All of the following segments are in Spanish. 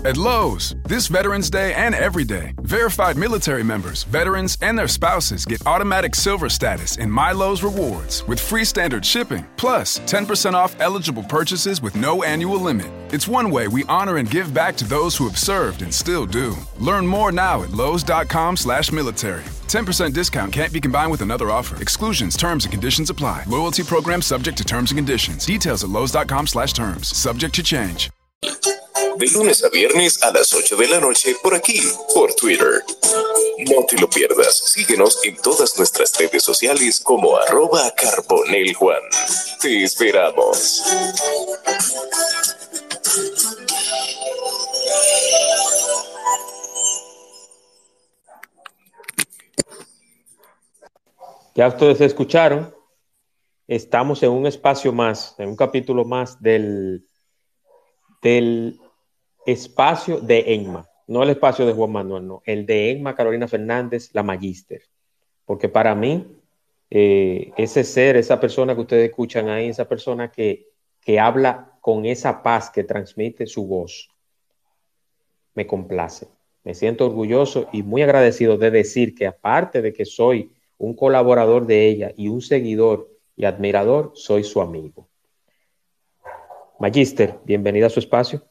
At Lowe's, this Veterans Day and every day, verified military members, veterans, and their spouses get automatic silver status in My Lowe's Rewards with free standard shipping, plus 10% off eligible purchases with no annual limit. It's one way we honor and give back to those who have served and still do. Learn more now at lowes.com/military. 10% discount can't be combined with another offer. Exclusions, terms, and conditions apply. Loyalty program subject to terms and conditions. Details at lowes.com/terms. Subject to change. De lunes a viernes a las 8 de la noche por aquí, por Twitter. No te lo pierdas. Síguenos en todas nuestras redes sociales como @CarbonelJuan. Te esperamos. Ya ustedes escucharon, estamos en un espacio más, en un capítulo más del espacio de ENMA, no el espacio de Juan Manuel, no, el de ENMA Carolina Fernández, la magíster, porque para mí ese ser, esa persona que ustedes escuchan ahí, esa persona que habla con esa paz que transmite su voz, me complace, me siento orgulloso y muy agradecido de decir que aparte de que soy un colaborador de ella y un seguidor y admirador, soy su amigo. Magíster, bienvenida a su espacio.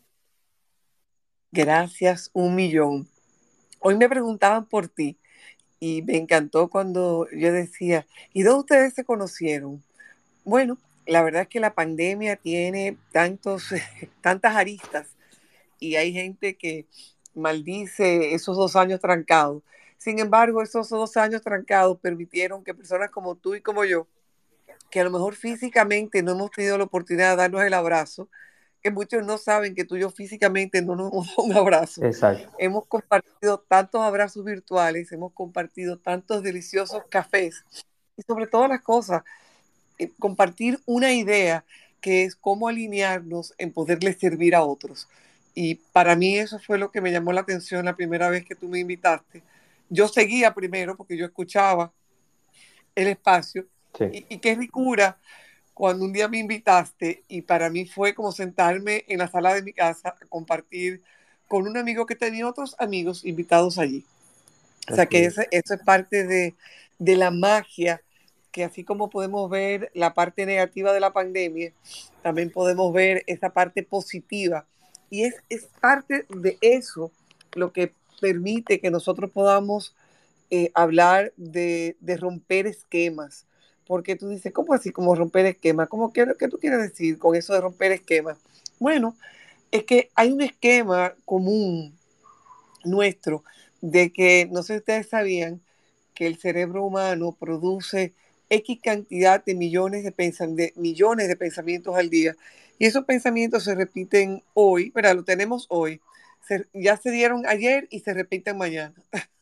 Gracias, 1,000,000. Hoy me preguntaban por ti y me encantó cuando yo decía, ¿y dónde ustedes se conocieron? Bueno, la verdad es que la pandemia tiene tantas aristas y hay gente que maldice esos 2 años trancados. Sin embargo, esos 2 años trancados permitieron que personas como tú y como yo, que a lo mejor físicamente no hemos tenido la oportunidad de darnos el abrazo, que muchos no saben que tú y yo físicamente no nos hemos dado un abrazo. Exacto. Hemos compartido tantos abrazos virtuales, hemos compartido tantos deliciosos cafés y sobre todas las cosas, compartir una idea que es cómo alinearnos en poderles servir a otros. Y para mí eso fue lo que me llamó la atención la primera vez que tú me invitaste. Yo seguía primero porque yo escuchaba el espacio. Sí. Y qué ricura cuando un día me invitaste y para mí fue como sentarme en la sala de mi casa a compartir con un amigo que tenía otros amigos invitados allí. O sea que eso es parte de la magia, que así como podemos ver la parte negativa de la pandemia, también podemos ver esa parte positiva. Y es parte de eso lo que permite que nosotros podamos hablar de romper esquemas. Porque tú dices, ¿cómo así? ¿Cómo romper esquemas? ¿Qué tú quieres decir con eso de romper esquemas? Bueno, es que hay un esquema común nuestro de que, no sé si ustedes sabían, que el cerebro humano produce X cantidad de millones de pensamientos al día. Y esos pensamientos se repiten hoy, pero lo tenemos hoy. Ya se dieron ayer y se repiten mañana.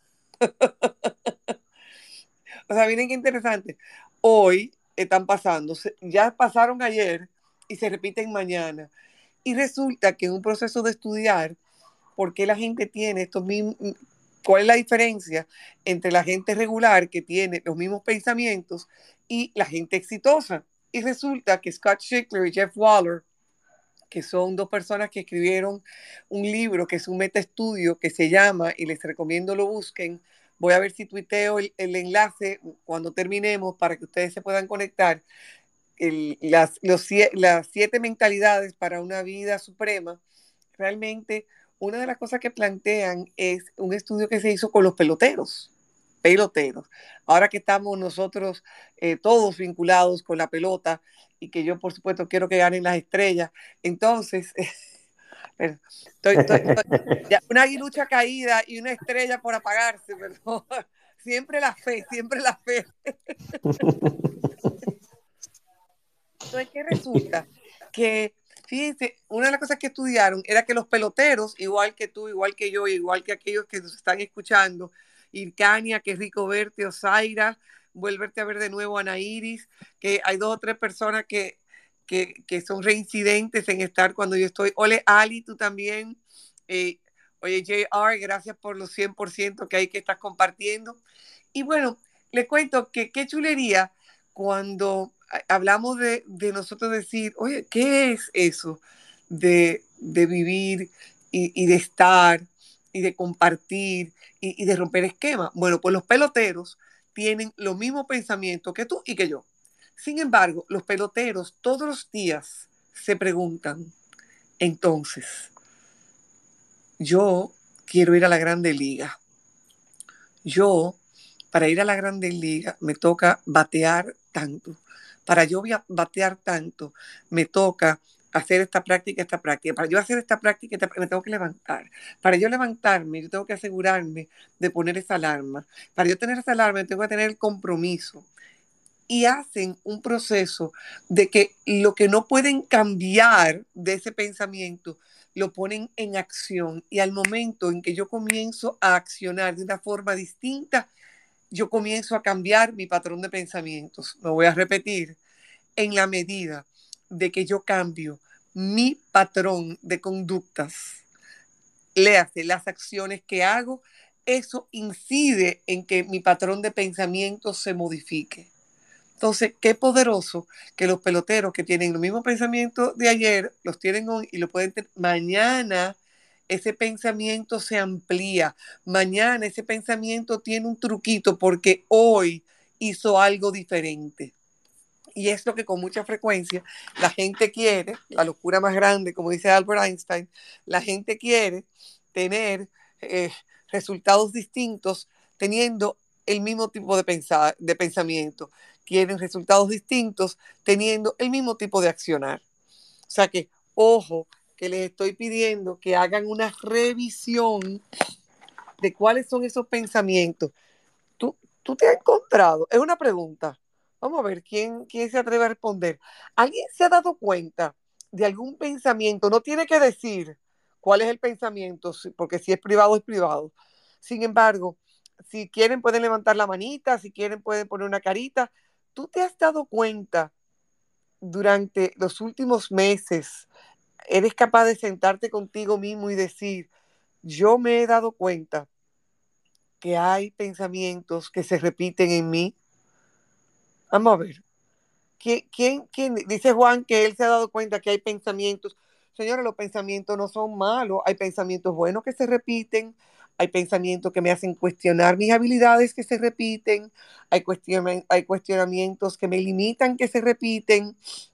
O sea, miren qué interesante. Hoy están pasando, ya pasaron ayer y se repiten mañana. Y resulta que en un proceso de estudiar por qué la gente tiene estos mismos, cuál es la diferencia entre la gente regular que tiene los mismos pensamientos y la gente exitosa. Y resulta que Scott Schickler y Jeff Waller, que son 2 personas que escribieron un libro que es un metaestudio que se llama, y les recomiendo lo busquen, voy a ver si tuiteo el enlace cuando terminemos para que ustedes se puedan conectar, las 7 mentalidades para una vida suprema. Realmente una de las cosas que plantean es un estudio que se hizo con los peloteros. Ahora que estamos nosotros todos vinculados con la pelota y que yo por supuesto quiero que ganen las estrellas, entonces ya, una aguilucha caída y una estrella por apagarse, pero siempre la fe. Entonces, ¿qué resulta? Que, fíjense, una de las cosas que estudiaron era que los peloteros, igual que tú, igual que yo, igual que aquellos que nos están escuchando, Ircania, qué rico verte, Osaira, vuélverte a ver de nuevo, Ana Iris, que hay 2 o 3 personas que son reincidentes en estar cuando yo estoy. Ole, Ali, tú también. Oye, JR, gracias por los 100% que hay que estás compartiendo. Y bueno, les cuento que qué chulería cuando hablamos de nosotros decir, oye, ¿qué es eso de vivir y de estar y de compartir y de romper esquemas. Bueno, pues los peloteros tienen los mismos pensamientos que tú y que yo. Sin embargo, los peloteros todos los días se preguntan, entonces, yo quiero ir a la Grande Liga. Yo, para ir a la Grande Liga, me toca batear tanto. Para yo batear tanto, me toca hacer esta práctica. Para yo hacer esta práctica, me tengo que levantar. Para yo levantarme, yo tengo que asegurarme de poner esa alarma. Para yo tener esa alarma, tengo que tener el compromiso. Y hacen un proceso de que lo que no pueden cambiar de ese pensamiento, lo ponen en acción. Y al momento en que yo comienzo a accionar de una forma distinta, yo comienzo a cambiar mi patrón de pensamientos. Me voy a repetir, en la medida de que yo cambio mi patrón de conductas, léase las acciones que hago, eso incide en que mi patrón de pensamientos se modifique. Entonces, qué poderoso que los peloteros que tienen los mismos pensamientos de ayer, los tienen hoy y lo pueden tener mañana. Ese pensamiento se amplía. Mañana ese pensamiento tiene un truquito porque hoy hizo algo diferente. Y es lo que con mucha frecuencia la gente quiere, la locura más grande, como dice Albert Einstein, la gente quiere tener resultados distintos teniendo el mismo tipo de pensamiento. Quieren resultados distintos teniendo el mismo tipo de accionar. O sea que, ojo, que les estoy pidiendo que hagan una revisión de cuáles son esos pensamientos. ¿Tú te has encontrado? Es una pregunta. Vamos a ver, ¿quién se atreve a responder? ¿Alguien se ha dado cuenta de algún pensamiento? No tiene que decir cuál es el pensamiento, porque si es privado, es privado. Sin embargo, si quieren pueden levantar la manita, si quieren pueden poner una carita. ¿Tú te has dado cuenta durante los últimos meses? ¿Eres capaz de sentarte contigo mismo y decir, yo me he dado cuenta que hay pensamientos que se repiten en mí? Vamos a ver. ¿Quién? Dice Juan que él se ha dado cuenta que hay pensamientos. Señores, los pensamientos no son malos. Hay pensamientos buenos que se repiten. Hay pensamientos que me hacen cuestionar mis habilidades que se repiten. Hay cuestionamientos que me limitan que se repiten.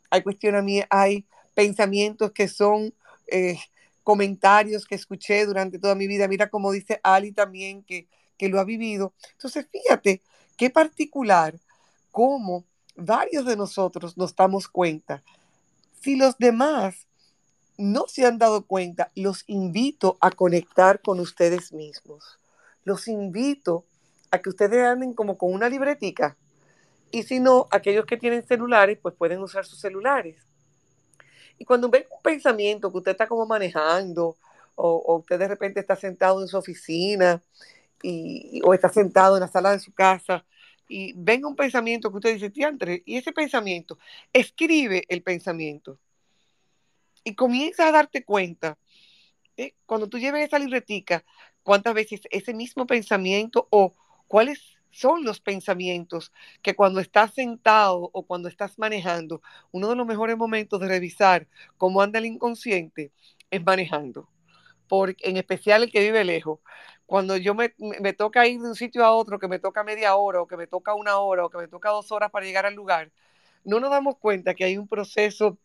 Hay pensamientos que son comentarios que escuché durante toda mi vida. Mira cómo dice Ali también que lo ha vivido. Entonces, fíjate qué particular cómo varios de nosotros nos damos cuenta. Si los demás no se han dado cuenta, los invito a conectar con ustedes mismos. Los invito a que ustedes anden como con una libretica. Y si no, aquellos que tienen celulares, pues pueden usar sus celulares. Y cuando ven un pensamiento que usted está como manejando, o usted de repente está sentado en su oficina, o está sentado en la sala de su casa, y venga un pensamiento que usted dice, diantre, y ese pensamiento, escribe el pensamiento. Y comienza a darte cuenta, cuando tú lleves esa libretica, cuántas veces ese mismo pensamiento o cuáles son los pensamientos que cuando estás sentado o cuando estás manejando, uno de los mejores momentos de revisar cómo anda el inconsciente es manejando. En especial el que vive lejos. Cuando yo me toca ir de un sitio a otro, que me toca media hora, o que me toca una hora, o que me toca 2 horas para llegar al lugar, no nos damos cuenta que hay un proceso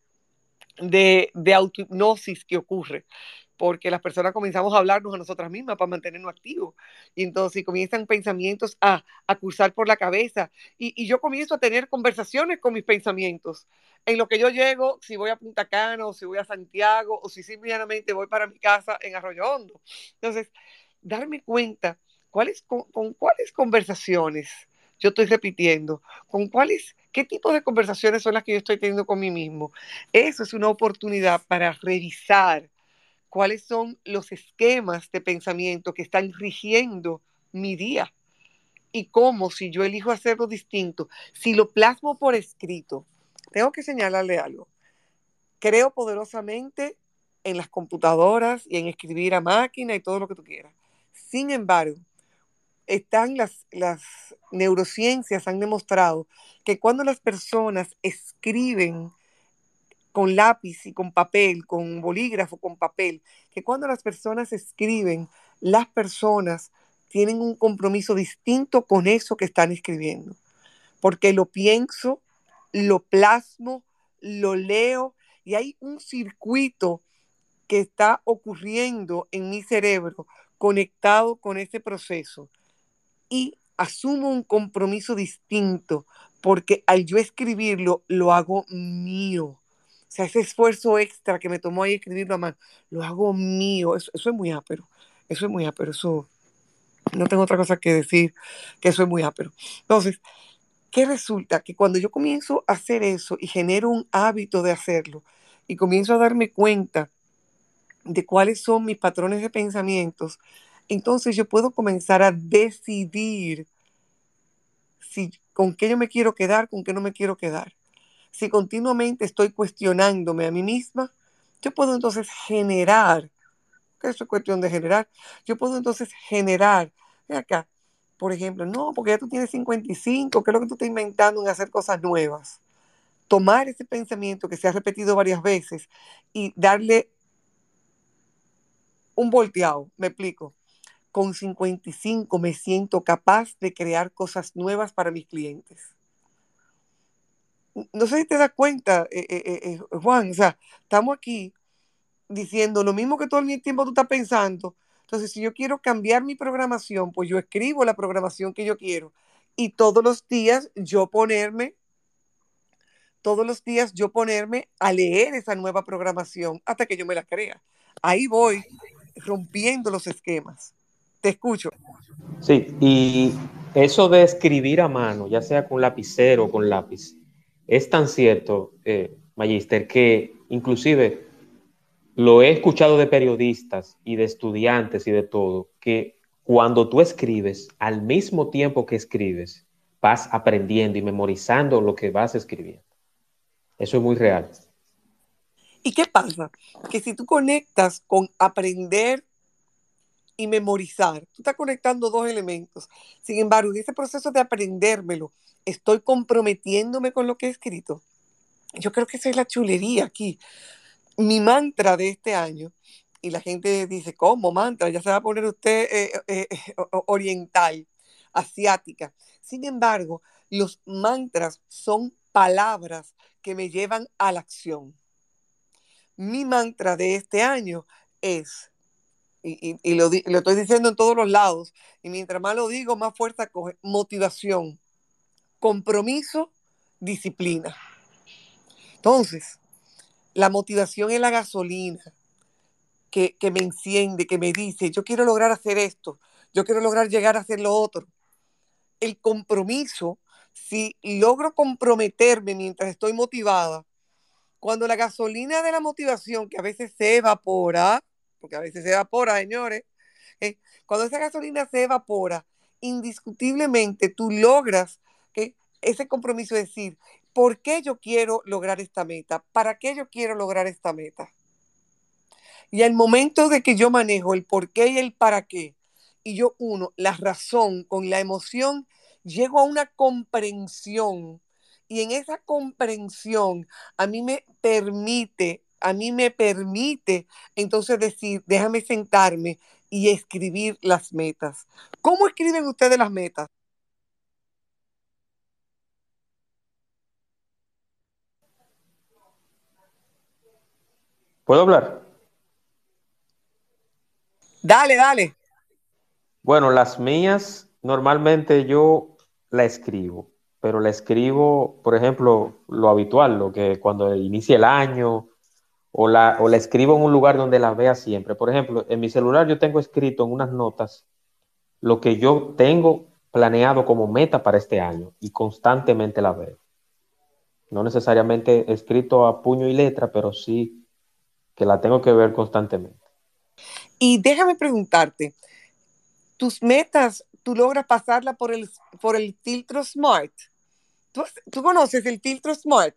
de autohipnosis que ocurre, porque las personas comenzamos a hablarnos a nosotras mismas para mantenernos activos. Y entonces comienzan pensamientos a cruzar por la cabeza. Y yo comienzo a tener conversaciones con mis pensamientos. En lo que yo llego, si voy a Punta Cana, o si voy a Santiago, o si simplemente voy para mi casa en Arroyo Hondo. Entonces, darme cuenta con cuáles conversaciones yo estoy repitiendo, qué tipo de conversaciones son las que yo estoy teniendo con mí mismo. Eso es una oportunidad para revisar cuáles son los esquemas de pensamiento que están rigiendo mi día y cómo, si yo elijo hacerlo distinto, si lo plasmo por escrito. Tengo que señalarle algo. Creo poderosamente en las computadoras y en escribir a máquina y todo lo que tú quieras. Sin embargo, las neurociencias han demostrado que cuando las personas escriben con lápiz y con papel, con bolígrafo, con papel, que cuando las personas escriben, las personas tienen un compromiso distinto con eso que están escribiendo, porque lo pienso, lo plasmo, lo leo y hay un circuito que está ocurriendo en mi cerebro conectado con ese proceso y asumo un compromiso distinto porque al yo escribirlo lo hago mío. O sea, ese esfuerzo extra que me tomó ahí escribirlo a mano, lo hago mío. Eso es muy ápero. Eso es muy ápero. Eso no tengo otra cosa que decir que eso es muy ápero. Entonces, ¿qué resulta? Que cuando yo comienzo a hacer eso y genero un hábito de hacerlo y comienzo a darme cuenta de cuáles son mis patrones de pensamientos, entonces yo puedo comenzar a decidir si con qué yo me quiero quedar, con qué no me quiero quedar. Si continuamente estoy cuestionándome a mí misma, yo puedo entonces generar, que eso es cuestión de generar, yo puedo entonces generar, ven acá, por ejemplo, no, porque ya tú tienes 55, ¿qué es lo que tú estás inventando en hacer cosas nuevas? Tomar ese pensamiento que se ha repetido varias veces y darle un volteado, me explico. Con 55 me siento capaz de crear cosas nuevas para mis clientes. No sé si te das cuenta, Juan, o sea, estamos aquí diciendo lo mismo que todo el tiempo tú estás pensando. Entonces, si yo quiero cambiar mi programación, pues yo escribo la programación que yo quiero y todos los días yo ponerme a leer esa nueva programación hasta que yo me la crea. Ahí voy rompiendo los esquemas. Te escucho. Sí, y eso de escribir a mano, ya sea con lapicero o con lápiz, es tan cierto, Magister, que inclusive lo he escuchado de periodistas y de estudiantes y de todo, que cuando tú escribes, al mismo tiempo que escribes, vas aprendiendo y memorizando lo que vas escribiendo. Eso es muy real. ¿Y qué pasa? Que si tú conectas con aprender y memorizar, tú estás conectando dos elementos. Sin embargo, en ese proceso de aprendérmelo, estoy comprometiéndome con lo que he escrito. Yo creo que esa es la chulería aquí. Mi mantra de este año, y la gente dice, ¿cómo mantra? Ya se va a poner usted oriental, asiática. Sin embargo, los mantras son palabras que me llevan a la acción. Mi mantra de este año es, y lo estoy diciendo en todos los lados, y mientras más lo digo, más fuerza coge, motivación, compromiso, disciplina. Entonces, la motivación es la gasolina que me enciende, que me dice, yo quiero lograr hacer esto, yo quiero lograr llegar a hacer lo otro. El compromiso, si logro comprometerme mientras estoy motivada, cuando la gasolina de la motivación, que a veces se evapora, porque a veces se evapora, señores, cuando esa gasolina se evapora, indiscutiblemente tú logras ese compromiso de decir, ¿por qué yo quiero lograr esta meta? ¿Para qué yo quiero lograr esta meta? Y al momento de que yo manejo el por qué y el para qué, y yo uno la razón con la emoción, llego a una comprensión. Y en esa comprensión a mí me permite entonces decir, déjame sentarme y escribir las metas. ¿Cómo escriben ustedes las metas? ¿Puedo hablar? Dale, dale. Bueno, las mías normalmente yo la escribo, pero la escribo, por ejemplo, lo habitual, lo que cuando inicia el año, o la escribo en un lugar donde la vea siempre. Por ejemplo, en mi celular yo tengo escrito en unas notas lo que yo tengo planeado como meta para este año y constantemente la veo. No necesariamente escrito a puño y letra, pero sí que la tengo que ver constantemente. Y déjame preguntarte, tus metas, tú logras pasarla por el filtro SMART. ¿Tú conoces el filtro SMART?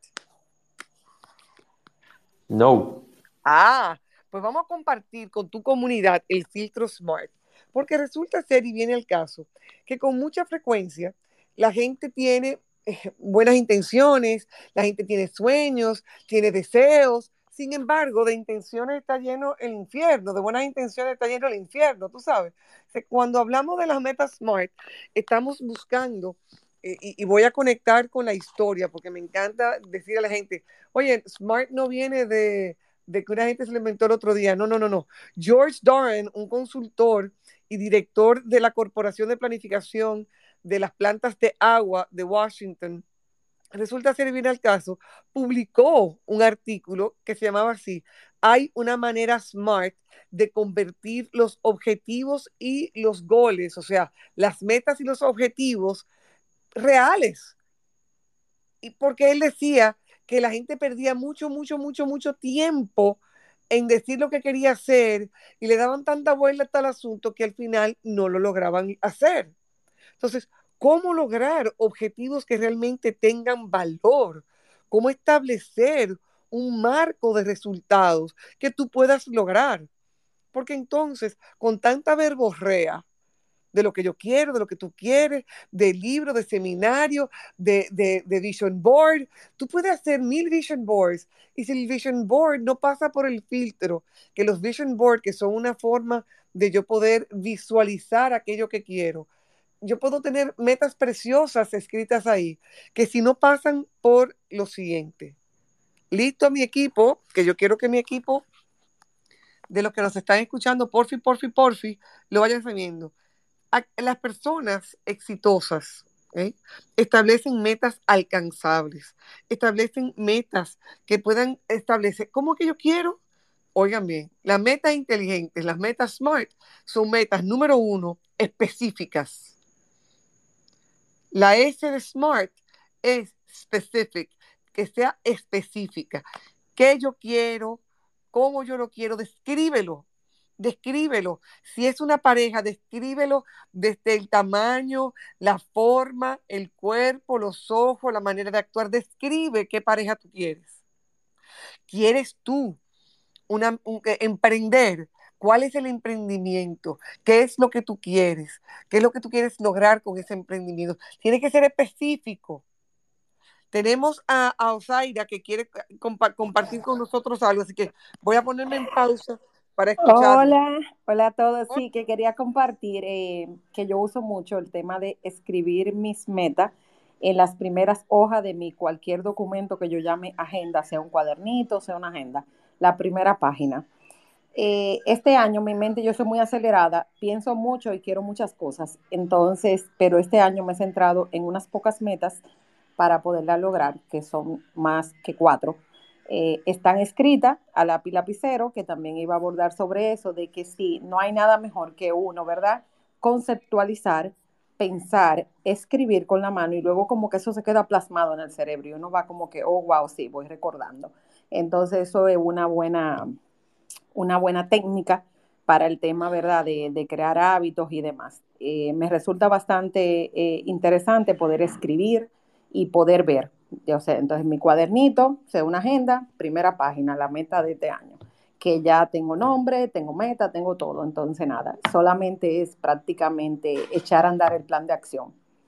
No. Ah, pues vamos a compartir con tu comunidad el filtro SMART, porque resulta ser y viene el caso que con mucha frecuencia la gente tiene buenas intenciones, la gente tiene sueños, tiene deseos. Sin embargo, de intenciones está lleno el infierno, de buenas intenciones está lleno el infierno, tú sabes. Cuando hablamos de las metas SMART, estamos buscando, y voy a conectar con la historia, porque me encanta decir a la gente, oye, SMART no viene de que una gente se lo inventó el otro día. No, no, no, no. George Doran, un consultor y director de la Corporación de Planificación de las Plantas de Agua de Washington, resulta ser bien al caso, publicó un artículo que se llamaba así: hay una manera SMART de convertir los objetivos y los goles, o sea, las metas y los objetivos reales. Y porque él decía que la gente perdía mucho, mucho, mucho, mucho tiempo en decir lo que quería hacer y le daban tanta vuelta al asunto que al final no lo lograban hacer. Entonces, ¿cómo lograr objetivos que realmente tengan valor? ¿Cómo establecer un marco de resultados que tú puedas lograr? Porque entonces, con tanta verborrea de lo que yo quiero, de lo que tú quieres, de libro, de seminario, de vision board, tú puedes hacer 1000 vision boards. Y si el vision board no pasa por el filtro, que los vision board, que son una forma de yo poder visualizar aquello que quiero, yo puedo tener metas preciosas escritas ahí, que si no pasan por lo siguiente: listo mi equipo, que yo quiero que mi equipo, de los que nos están escuchando, porfi, lo vayan sabiendo. Las personas exitosas, ¿eh?, establecen metas alcanzables, establecen metas que puedan establecer, ¿cómo que yo quiero? Oigan bien, las metas inteligentes, las metas SMART, son metas, número uno, específicas. La S de SMART es specific, que sea específica. ¿Qué yo quiero? ¿Cómo yo lo quiero? Descríbelo. Descríbelo. Si es una pareja, descríbelo desde el tamaño, la forma, el cuerpo, los ojos, la manera de actuar. Describe qué pareja tú quieres. ¿Quieres tú emprender? ¿Cuál es el emprendimiento? ¿Qué es lo que tú quieres? ¿Qué es lo que tú quieres lograr con ese emprendimiento? Tiene que ser específico. Tenemos a Osaira que quiere compartir con nosotros algo, así que voy a ponerme en pausa para escucharla. Hola, hola a todos. Sí, que quería compartir que yo uso mucho el tema de escribir mis metas en las primeras hojas de mi cualquier documento que yo llame agenda, sea un cuadernito, sea una agenda, la primera página. Este año mi mente, yo soy muy acelerada, pienso mucho y quiero muchas cosas, entonces, pero este año me he centrado en unas pocas metas para poderla lograr, que son más que 4. Están escritas a lápiz lapicero, que también iba a abordar sobre eso, de que sí, no hay nada mejor que uno, ¿verdad? Conceptualizar, pensar, escribir con la mano y luego como que eso se queda plasmado en el cerebro y uno va como que, oh, wow, sí, voy recordando. Entonces eso es una buena técnica para el tema, ¿verdad?, de crear hábitos y demás. Me resulta bastante interesante poder escribir y poder ver. O sea, entonces mi cuadernito, o sea, una agenda, primera página, la meta de este año, que ya tengo nombre, tengo meta, tengo todo. Entonces, nada, solamente es prácticamente echar a andar el plan de acción.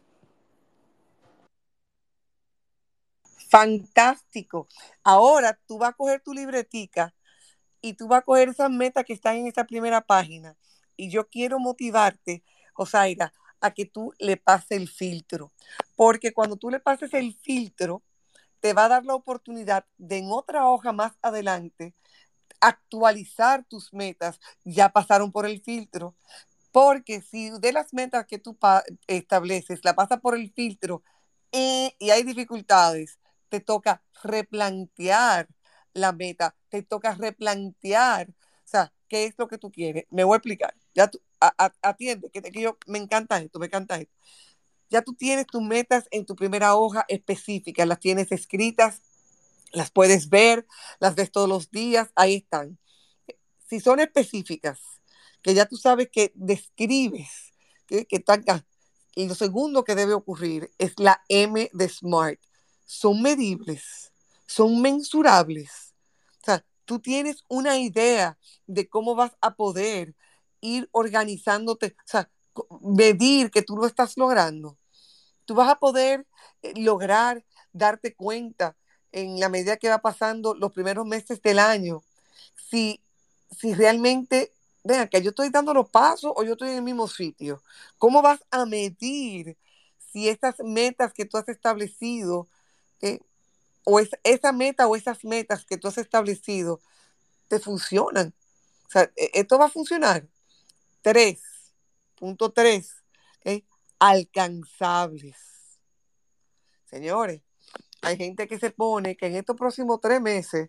Fantástico. Ahora tú vas a coger tu libretica y tú vas a coger esas metas que están en esa primera página. Y yo quiero motivarte, Osaira, a que tú le pases el filtro. Porque cuando tú le pases el filtro, te va a dar la oportunidad de en otra hoja más adelante actualizar tus metas. Ya pasaron por el filtro. Porque si de las metas que tú estableces la pasas por el filtro y hay dificultades, te toca replantear la meta, te toca replantear, o sea, qué es lo que tú quieres. Me voy a explicar. Ya tú, atiende, que yo me encanta esto, me encanta esto. Ya tú tienes tus metas en tu primera hoja específicas, las tienes escritas, las puedes ver, las ves todos los días, ahí están. Si son específicas, que ya tú sabes que describes, que tangas, y lo segundo que debe ocurrir es la M de SMART. Son medibles, son mensurables. O sea, tú tienes una idea de cómo vas a poder ir organizándote, o sea, medir que tú lo estás logrando. tú vas a poder lograr darte cuenta en la medida que va pasando los primeros meses del año si, si realmente, vean, que yo estoy dando los pasos o yo estoy en el mismo sitio. ¿Cómo vas a medir si estas metas que tú has establecido, eh, esa meta o esas metas que tú has establecido, te funcionan? O sea, esto va a funcionar. 3.3, ¿ok? Alcanzables. Señores, hay gente que se pone que en estos próximos 3 meses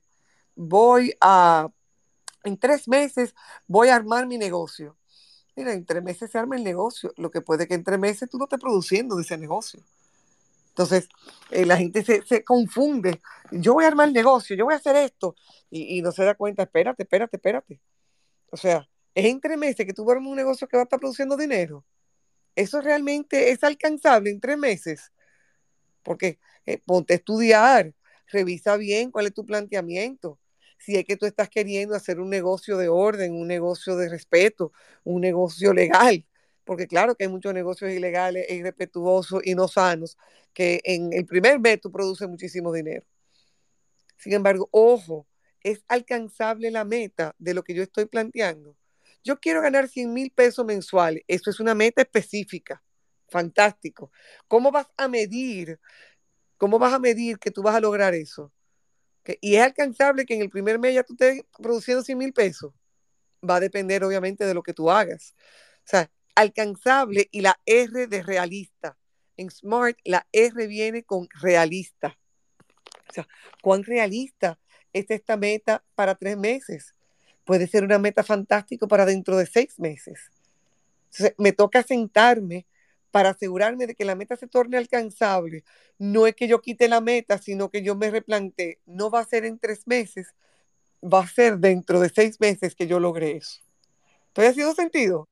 en 3 meses voy a armar mi negocio. Mira, en 3 meses se arma el negocio. Lo que puede que en 3 meses tú no estés produciendo de ese negocio. Entonces, la gente se confunde. Yo voy a armar el negocio, yo voy a hacer esto. Y no se da cuenta, espérate. O sea, es en 3 meses que tú armas un negocio que va a estar produciendo dinero. Eso realmente es alcanzable en 3 meses. Porque ponte a estudiar, revisa bien cuál es tu planteamiento. Si es que tú estás queriendo hacer un negocio de orden, un negocio de respeto, un negocio legal, porque claro que hay muchos negocios ilegales e irrespetuosos y no sanos, que en el primer mes tú produces muchísimo dinero. Sin embargo, ojo, es alcanzable la meta de lo que yo estoy planteando. Yo quiero ganar 100,000 pesos mensuales. Eso es una meta específica. Fantástico. ¿Cómo vas a medir que tú vas a lograr eso? Y es alcanzable que en el primer mes ya tú estés produciendo 100,000 pesos. Va a depender obviamente de lo que tú hagas. O sea, alcanzable y la R de realista. En SMART la R viene con realista. O sea, ¿cuán realista es esta meta para 3 meses? Puede ser una meta fantástica para dentro de 6 meses. Entonces, me toca sentarme para asegurarme de que la meta se torne alcanzable. No es que yo quite la meta, sino que yo me replantee. No va a ser en 3 meses, va a ser dentro de 6 meses que yo logre eso. ¿Estoy haciendo sentido?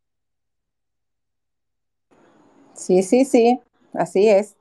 Sí, así es.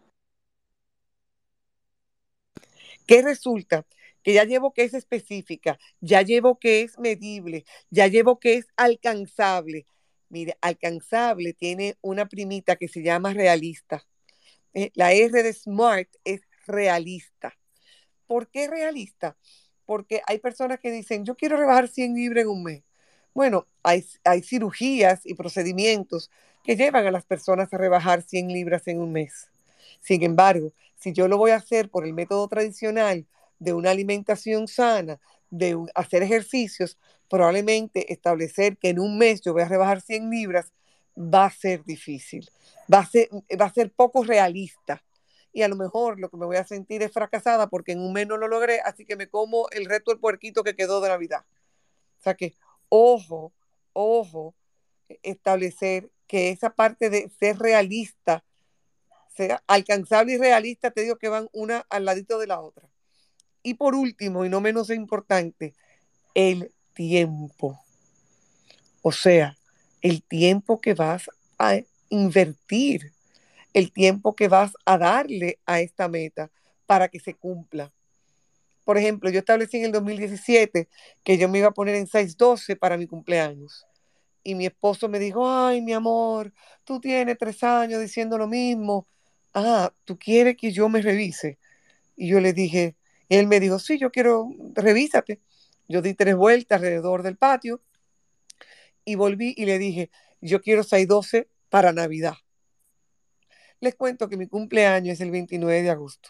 ¿Qué resulta? Que ya llevo que es específica, ya llevo que es medible, ya llevo que es alcanzable. Mire, alcanzable tiene una primita que se llama realista. La R de SMART es realista. ¿Por qué realista? Porque hay personas que dicen, yo quiero rebajar 100 libras en un mes. Bueno, hay cirugías y procedimientos que llevan a las personas a rebajar 100 libras en un mes. Sin embargo, si yo lo voy a hacer por el método tradicional de una alimentación sana, hacer ejercicios, probablemente establecer que en un mes yo voy a rebajar 100 libras va a ser difícil, va a ser poco realista. Y a lo mejor lo que me voy a sentir es fracasada porque en un mes no lo logré, así que me como el resto del puerquito que quedó de Navidad. O sea que, ojo, ojo, establecer que esa parte de ser realista, sea alcanzable y realista, te digo que van una al ladito de la otra. Y por último, y no menos importante, el tiempo. O sea, el tiempo que vas a invertir, el tiempo que vas a darle a esta meta para que se cumpla. Por ejemplo, yo establecí en el 2017 que yo me iba a poner en 6:12 para mi cumpleaños. Y mi esposo me dijo, ay, mi amor, tú tienes 3 años diciendo lo mismo. Ah, ¿tú quieres que yo me revise? Y yo le dije, él me dijo, sí, yo quiero, revísate. Yo di 3 vueltas alrededor del patio y volví y le dije, yo quiero 6:12 para Navidad. Les cuento que mi cumpleaños es el 29 de agosto.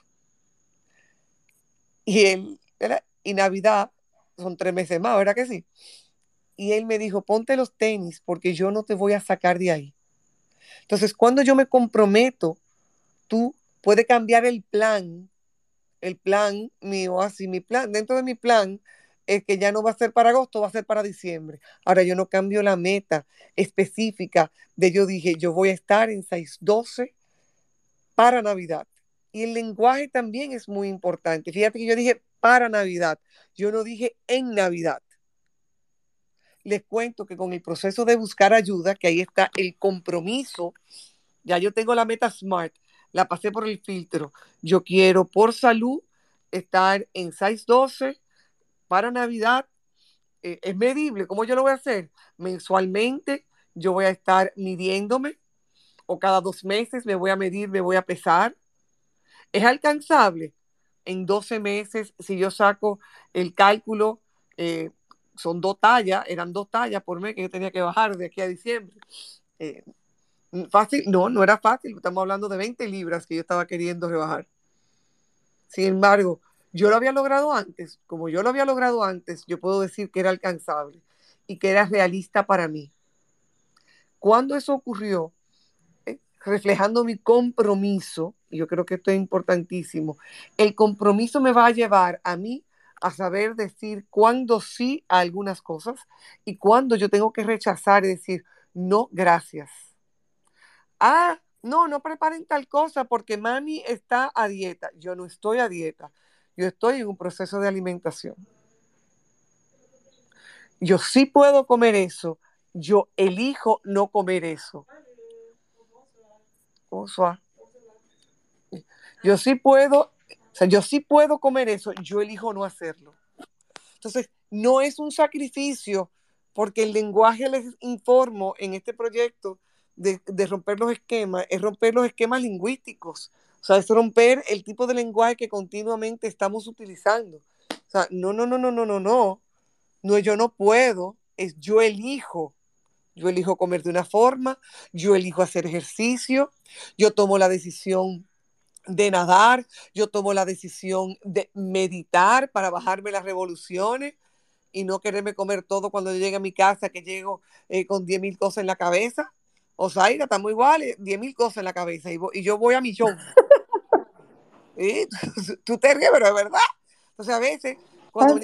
Y Navidad son 3 meses más, ¿verdad que sí? Y él me dijo, ponte los tenis porque yo no te voy a sacar de ahí. Entonces, cuando yo me comprometo, tú puedes cambiar el plan mío, así mi plan, dentro de mi plan es que ya no va a ser para agosto, va a ser para diciembre. Ahora yo no cambio la meta específica de yo dije, yo voy a estar en 6:12 para Navidad. Y el lenguaje también es muy importante. Fíjate que yo dije para Navidad, yo no dije en Navidad. Les cuento que con el proceso de buscar ayuda, que ahí está el compromiso, ya yo tengo la meta SMART, la pasé por el filtro. Yo quiero por salud estar en 6:12 para Navidad. Es medible. ¿Cómo yo lo voy a hacer? Mensualmente yo voy a estar midiéndome. o cada 2 meses me voy a medir, me voy a pesar. ¿Es alcanzable? En 12 meses, si yo saco el cálculo, son 2 tallas, eran 2 tallas por mes que yo tenía que bajar de aquí a diciembre. ¿Fácil? No, no era fácil. Estamos hablando de 20 libras que yo estaba queriendo rebajar. Sin embargo, yo lo había logrado antes. Como yo lo había logrado antes, yo puedo decir que era alcanzable y que era realista para mí. Cuando eso ocurrió, reflejando mi compromiso, y yo creo que esto es importantísimo, el compromiso me va a llevar a mí a saber decir cuándo sí a algunas cosas y cuándo yo tengo que rechazar y decir, no, gracias. No preparen tal cosa porque mami está a dieta. Yo no estoy a dieta. Yo estoy en un proceso de alimentación. Yo sí puedo comer eso. Yo elijo no comer eso. Yo sí puedo, yo sí puedo comer eso. Yo elijo no hacerlo. Entonces, no es un sacrificio porque el lenguaje, les informo en este proyecto de romper los esquemas, es romper los esquemas lingüísticos. O sea, es romper el tipo de lenguaje que continuamente estamos utilizando. O sea, no, yo no puedo, es yo elijo. Yo elijo comer de una forma, yo elijo hacer ejercicio, yo tomo la decisión de nadar, yo tomo la decisión de meditar para bajarme las revoluciones y no quererme comer todo cuando yo llegue a mi casa, que llego con 10,000 cosas en la cabeza. O sea, estamos iguales, 10,000 cosas en la cabeza y yo voy a millón. ¿Sí? Tú te ríes, pero es verdad. Entonces, a veces, cuando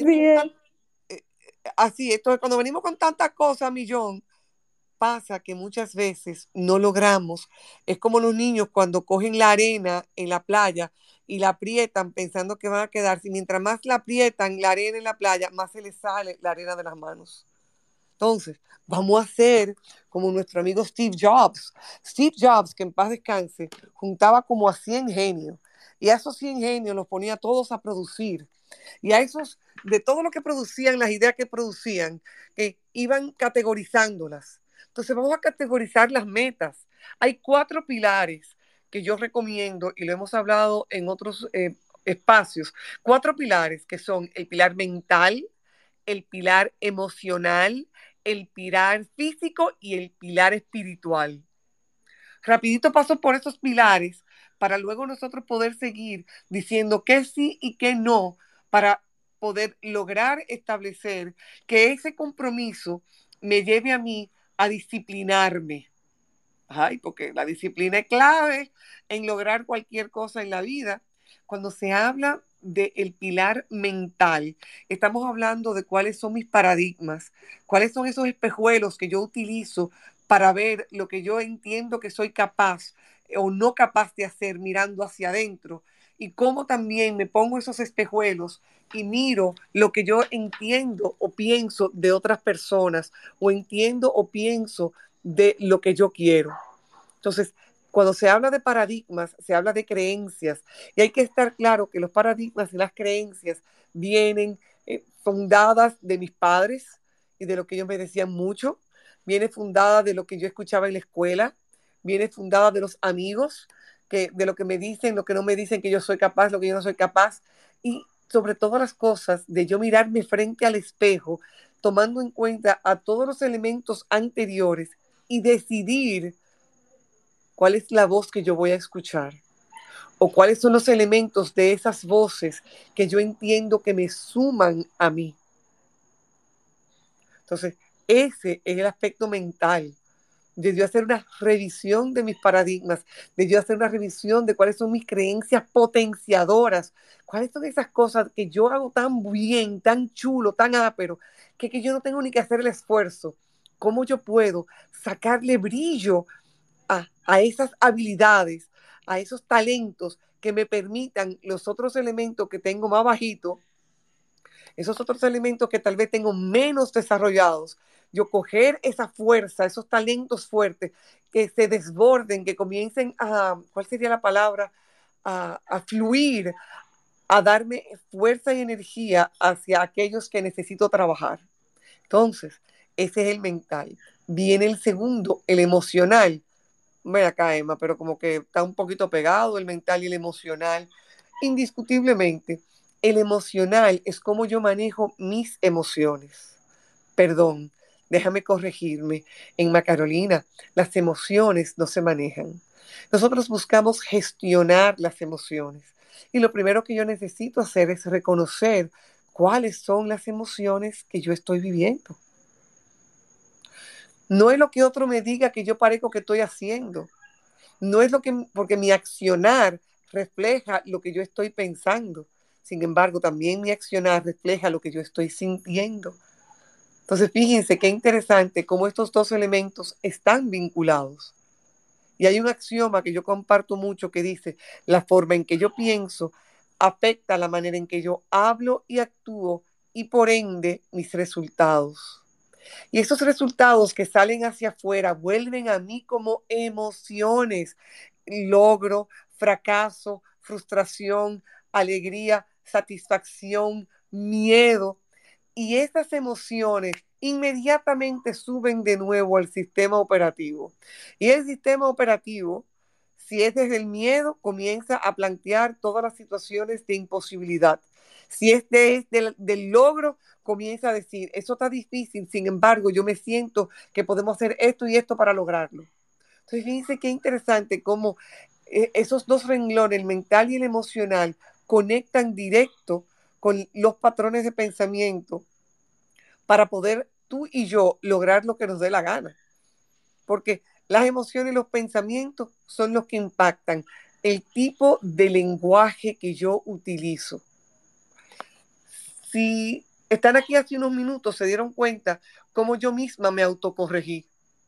cuando venimos con tantas cosas a millón, pasa que muchas veces no logramos. Es como los niños cuando cogen la arena en la playa y la aprietan pensando que van a quedarse. Y mientras más la aprietan, la arena en la playa, más se les sale la arena de las manos. Entonces, vamos a hacer como nuestro amigo Steve Jobs. Steve Jobs, que en paz descanse, juntaba como a 100 genios. Y a esos 100 genios los ponía todos a producir. Y a esos, de todo lo que producían, las ideas que producían, iban categorizándolas. Entonces vamos a categorizar las metas. Hay 4 pilares que yo recomiendo y lo hemos hablado en otros espacios. 4 pilares que son el pilar mental, el pilar emocional, el pilar físico y el pilar espiritual. Rapidito paso por esos pilares para luego nosotros poder seguir diciendo qué sí y qué no para poder lograr establecer que ese compromiso me lleve a mí a disciplinarme. Porque la disciplina es clave en lograr cualquier cosa en la vida. Cuando se habla del pilar mental, estamos hablando de cuáles son mis paradigmas, cuáles son esos espejuelos que yo utilizo para ver lo que yo entiendo que soy capaz o no capaz de hacer mirando hacia adentro, y cómo también me pongo esos espejuelos y miro lo que yo entiendo o pienso de otras personas o entiendo o pienso de lo que yo quiero. Entonces, cuando se habla de paradigmas, se habla de creencias, y hay que estar claro que los paradigmas y las creencias vienen fundadas de mis padres y de lo que ellos me decían mucho, viene fundada de lo que yo escuchaba en la escuela, viene fundada de los amigos, de lo que me dicen, lo que no me dicen, que yo soy capaz, lo que yo no soy capaz, y sobre todas las cosas, de yo mirarme frente al espejo, tomando en cuenta a todos los elementos anteriores y decidir cuál es la voz que yo voy a escuchar o cuáles son los elementos de esas voces que yo entiendo que me suman a mí. Entonces, ese es el aspecto mental, de yo hacer una revisión de mis paradigmas, de yo hacer una revisión de cuáles son mis creencias potenciadoras, cuáles son esas cosas que yo hago tan bien, tan chulo, tan ápero, que yo no tengo ni que hacer el esfuerzo. ¿Cómo yo puedo sacarle brillo a esas habilidades, a esos talentos que me permitan los otros elementos que tengo más bajito, esos otros elementos que tal vez tengo menos desarrollados, yo coger esa fuerza, esos talentos fuertes, que se desborden, que comiencen ¿cuál sería la palabra? A fluir, a darme fuerza y energía hacia aquellos que necesito trabajar. Entonces, ese es el mental. Viene el segundo, el emocional. Ve acá, Emma, pero como que está un poquito pegado el mental y el emocional. Indiscutiblemente, el emocional es como yo manejo mis emociones. Perdón, déjame corregirme. En Carolina, las emociones no se manejan. Nosotros buscamos gestionar las emociones. Y lo primero que yo necesito hacer es reconocer cuáles son las emociones que yo estoy viviendo. No es lo que otro me diga que yo parezco que estoy haciendo. No es lo que, porque mi accionar refleja lo que yo estoy pensando. Sin embargo, también mi accionar refleja lo que yo estoy sintiendo. Entonces, fíjense qué interesante cómo estos dos elementos están vinculados. Y hay un axioma que yo comparto mucho que dice, la forma en que yo pienso afecta la manera en que yo hablo y actúo y por ende mis resultados. Y esos resultados que salen hacia afuera vuelven a mí como emociones, logro, fracaso, frustración, alegría, satisfacción, miedo. Y esas emociones inmediatamente suben de nuevo al sistema operativo. Y el sistema operativo, si es desde el miedo, comienza a plantear todas las situaciones de imposibilidad. Si es del logro, comienza a decir, eso está difícil, sin embargo, yo me siento que podemos hacer esto y esto para lograrlo. Entonces, fíjense qué interesante cómo esos dos renglones, el mental y el emocional, conectan directo con los patrones de pensamiento para poder tú y yo lograr lo que nos dé la gana. Porque las emociones y los pensamientos son los que impactan el tipo de lenguaje que yo utilizo. Si están aquí hace unos minutos, se dieron cuenta cómo yo misma me autocorregí.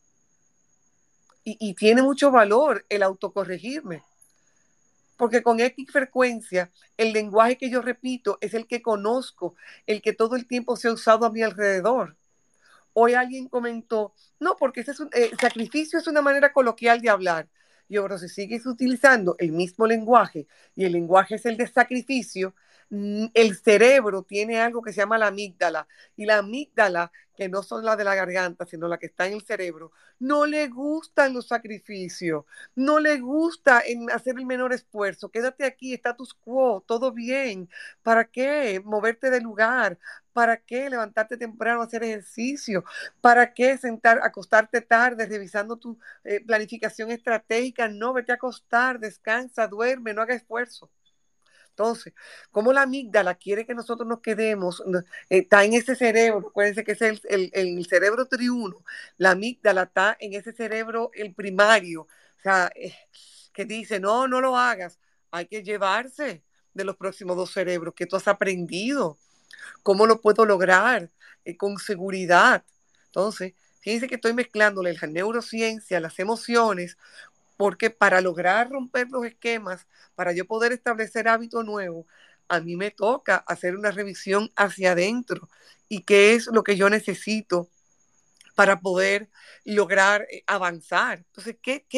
Y tiene mucho valor el autocorregirme. Porque con X frecuencia, el lenguaje que yo repito es el que conozco, el que todo el tiempo se ha usado a mi alrededor. Hoy alguien comentó, no, porque ese es sacrificio es una manera coloquial de hablar. Yo, pero si sigues utilizando el mismo lenguaje y el lenguaje es el de sacrificio, el cerebro tiene algo que se llama la amígdala. Y la amígdala, que no son la de la garganta, sino la que está en el cerebro, no le gustan los sacrificios, no le gusta hacer el menor esfuerzo. Quédate aquí, status quo, todo bien. ¿Para qué moverte de lugar? ¿Para qué levantarte temprano a hacer ejercicio? ¿Para qué acostarte tarde revisando tu planificación estratégica? No, vete a acostar, descansa, duerme, no haga esfuerzo. Entonces, como la amígdala quiere que nosotros nos quedemos, está en ese cerebro, acuérdense que es el cerebro triuno, la amígdala está en ese cerebro, el primario, o sea, que dice, no, no lo hagas, hay que llevarse de los próximos dos cerebros que tú has aprendido. ¿Cómo lo puedo lograr? Con seguridad. Entonces, fíjense que estoy mezclándole la neurociencia, las emociones, porque para lograr romper los esquemas, para yo poder establecer hábitos nuevos, a mí me toca hacer una revisión hacia adentro y qué es lo que yo necesito para poder lograr avanzar. Entonces,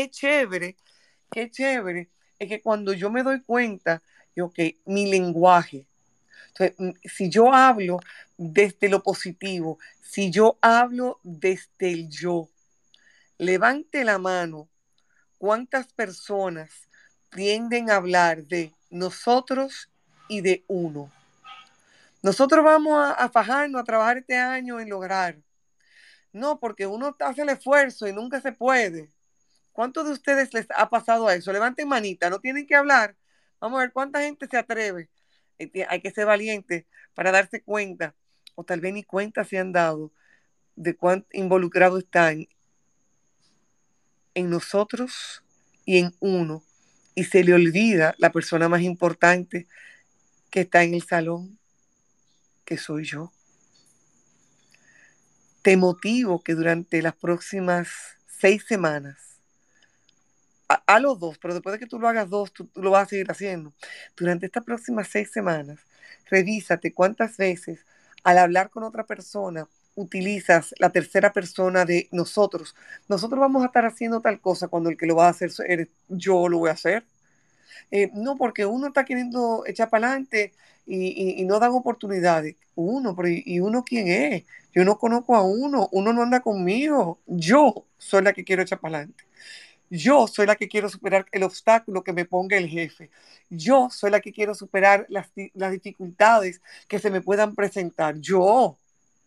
qué chévere es que cuando yo me doy cuenta, yo que mi lenguaje, entonces, si yo hablo desde lo positivo, si yo hablo desde el yo, levante la mano. ¿Cuántas personas tienden a hablar de nosotros y de uno? Nosotros vamos a fajarnos, a trabajar este año en lograr. No, porque uno hace el esfuerzo y nunca se puede. ¿Cuántos de ustedes les ha pasado a eso? Levanten manita, no tienen que hablar. Vamos a ver cuánta gente se atreve. Hay que ser valiente para darse cuenta, o tal vez ni cuenta se han dado de cuán involucrados están en nosotros y en uno. Y se le olvida la persona más importante que está en el salón, que soy yo. Te motivo que durante las próximas 6 semanas, a los dos, pero después de que tú lo hagas dos, tú lo vas a seguir haciendo. Durante estas próximas 6 semanas, revísate cuántas veces al hablar con otra persona utilizas la tercera persona de nosotros. Nosotros vamos a estar haciendo tal cosa cuando el que lo va a hacer eres yo, lo voy a hacer. No, porque uno está queriendo echar para adelante y no dan oportunidades. Uno, pero ¿y uno quién es? Yo no conozco a uno no anda conmigo. Yo soy la que quiero echar para adelante. Yo soy la que quiero superar el obstáculo que me ponga el jefe. Yo soy la que quiero superar las dificultades que se me puedan presentar. Yo.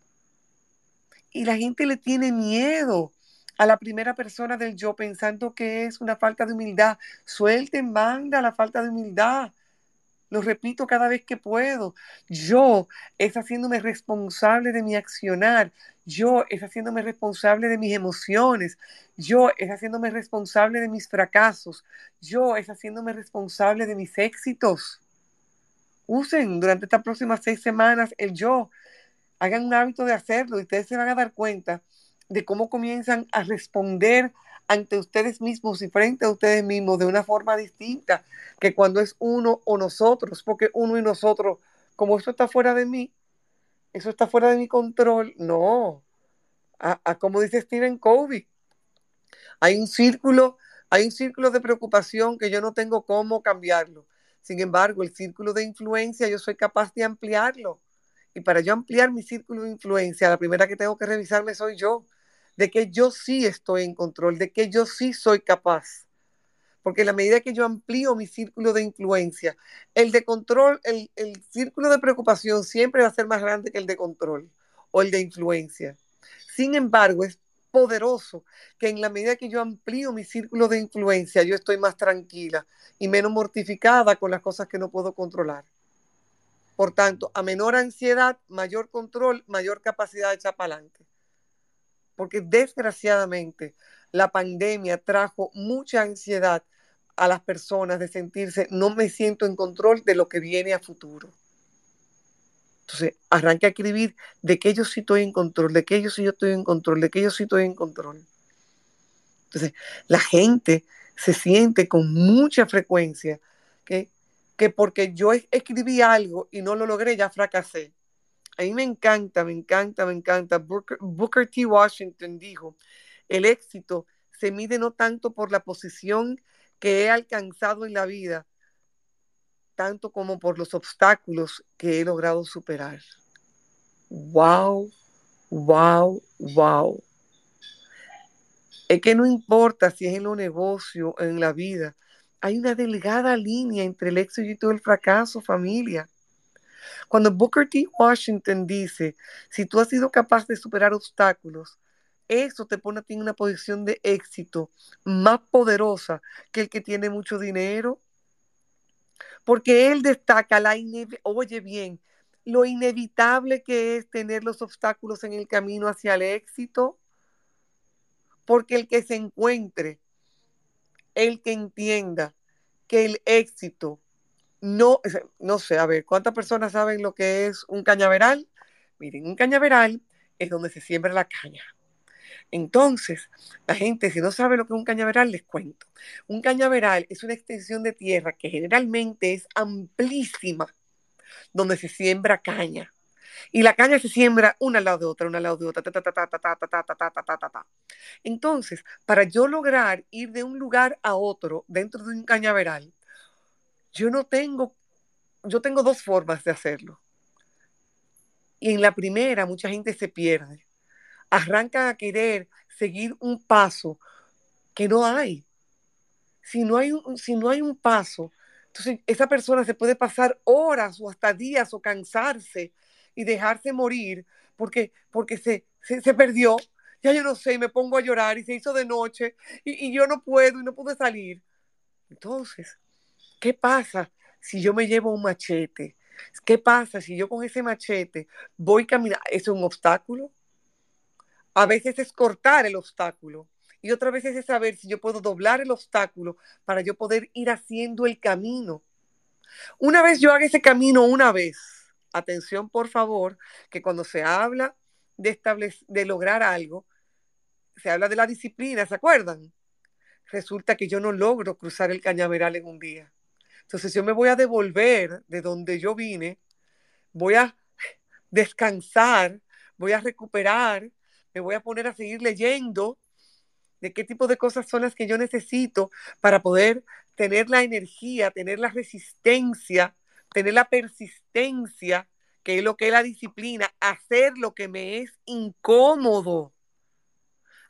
Y la gente le tiene miedo a la primera persona del yo, pensando que es una falta de humildad. Suelten banda la falta de humildad. Lo repito cada vez que puedo. Yo es haciéndome responsable de mi accionar. Yo es haciéndome responsable de mis emociones. Yo es haciéndome responsable de mis fracasos. Yo es haciéndome responsable de mis éxitos. Usen durante estas próximas 6 semanas el yo. Hagan un hábito de hacerlo y ustedes se van a dar cuenta de cómo comienzan a responder ante ustedes mismos y frente a ustedes mismos de una forma distinta que cuando es uno o nosotros, porque uno y nosotros, como eso está fuera de mí, eso está fuera de mi control, no. Como dice Stephen Covey, hay un círculo, hay un círculo de preocupación que yo no tengo cómo cambiarlo. Sin embargo, el círculo de influencia yo soy capaz de ampliarlo. Y para yo ampliar mi círculo de influencia, la primera que tengo que revisarme soy yo, de que yo sí estoy en control, de que yo sí soy capaz. Porque en la medida que yo amplío mi círculo de influencia, el de control, el círculo de preocupación siempre va a ser más grande que el de control o el de influencia. Sin embargo, es poderoso que en la medida que yo amplío mi círculo de influencia, yo estoy más tranquila y menos mortificada con las cosas que no puedo controlar. Por tanto, a menor ansiedad, mayor control, mayor capacidad de echar para adelante. Porque desgraciadamente la pandemia trajo mucha ansiedad a las personas de sentirse, no me siento en control de lo que viene a futuro. Entonces, arranque a escribir de que yo sí estoy en control, de que yo sí estoy en control, de que yo sí estoy en control. Entonces, la gente se siente con mucha frecuencia que porque yo escribí algo y no lo logré, ya fracasé. A mí me encanta, me encanta, me encanta. Booker T. Washington dijo, el éxito se mide no tanto por la posición que he alcanzado en la vida, tanto como por los obstáculos que he logrado superar. Wow, wow, wow. Es que no importa si es en los negocios, en la vida, hay una delgada línea entre el éxito y el fracaso, familia. Cuando Booker T. Washington dice, si tú has sido capaz de superar obstáculos, eso te pone a ti en una posición de éxito más poderosa que el que tiene mucho dinero, porque él destaca oye bien, lo inevitable que es tener los obstáculos en el camino hacia el éxito, porque el que se encuentre, el que entienda que el éxito no sé, a ver, ¿cuántas personas saben lo que es un cañaveral? Miren, un cañaveral es donde se siembra la caña. Entonces, la gente, si no sabe lo que es un cañaveral, les cuento. Un cañaveral es una extensión de tierra que generalmente es amplísima, donde se siembra caña. Y la caña se siembra una al lado de otra, una al lado de otra, ta, ta, ta, ta, ta, ta, ta, ta, ta, ta, ta, ta, ta. Entonces, para yo lograr ir de un lugar a otro dentro de un cañaveral, yo tengo dos formas de hacerlo. Y en la primera, mucha gente se pierde. Arrancan a querer seguir un paso que no hay. Si no hay un paso, entonces esa persona se puede pasar horas o hasta días o cansarse y dejarse morir porque se perdió. Ya yo no sé, y me pongo a llorar y se hizo de noche y yo no puedo y no pude salir. Entonces, ¿qué pasa si yo me llevo un machete? ¿Qué pasa si yo con ese machete voy caminando? ¿Eso es un obstáculo? A veces es cortar el obstáculo y otras veces es saber si yo puedo doblar el obstáculo para yo poder ir haciendo el camino. Una vez yo haga ese camino una vez, atención por favor, que cuando se habla de lograr algo, se habla de la disciplina, ¿se acuerdan? Resulta que yo no logro cruzar el cañaveral en un día. Entonces yo me voy a devolver de donde yo vine, voy a descansar, voy a recuperar, me voy a poner a seguir leyendo de qué tipo de cosas son las que yo necesito para poder tener la energía, tener la resistencia, tener la persistencia, que es lo que es la disciplina, hacer lo que me es incómodo,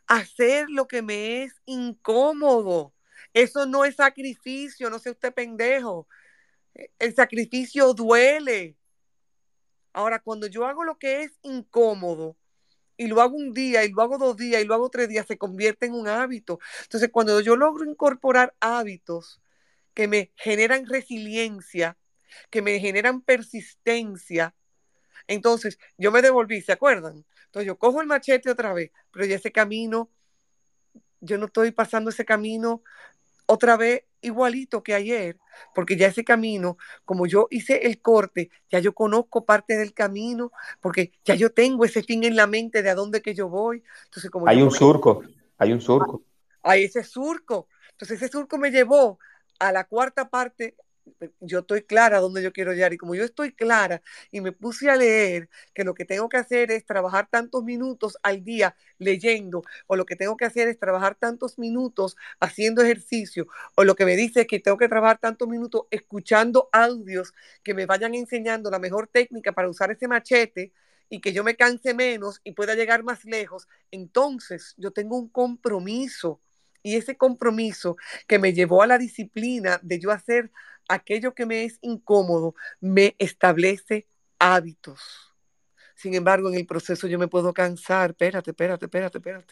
hacer lo que me es incómodo. Eso no es sacrificio, no sea usted pendejo. El sacrificio duele. Ahora, cuando yo hago lo que es incómodo, y lo hago un día, y lo hago 2 días, y lo hago 3 días, se convierte en un hábito. Entonces, cuando yo logro incorporar hábitos que me generan resiliencia, que me generan persistencia, entonces yo me devolví, ¿se acuerdan? Entonces yo cojo el machete otra vez, pero ya ese camino, yo no estoy pasando ese camino otra vez igualito que ayer, porque ya ese camino, como yo hice el corte, ya yo conozco parte del camino, porque ya yo tengo ese fin en la mente de a dónde que yo voy. Entonces, como Hay yo un comencé surco, hay un surco. a ese surco, entonces ese surco me llevó a la cuarta parte. Yo estoy clara dónde yo quiero llegar, y como yo estoy clara y me puse a leer que lo que tengo que hacer es trabajar tantos minutos al día leyendo, o lo que tengo que hacer es trabajar tantos minutos haciendo ejercicio, o lo que me dice es que tengo que trabajar tantos minutos escuchando audios que me vayan enseñando la mejor técnica para usar ese machete y que yo me canse menos y pueda llegar más lejos, entonces yo tengo un compromiso. Y ese compromiso que me llevó a la disciplina de yo hacer aquello que me es incómodo, me establece hábitos. Sin embargo, en el proceso yo me puedo cansar, espérate.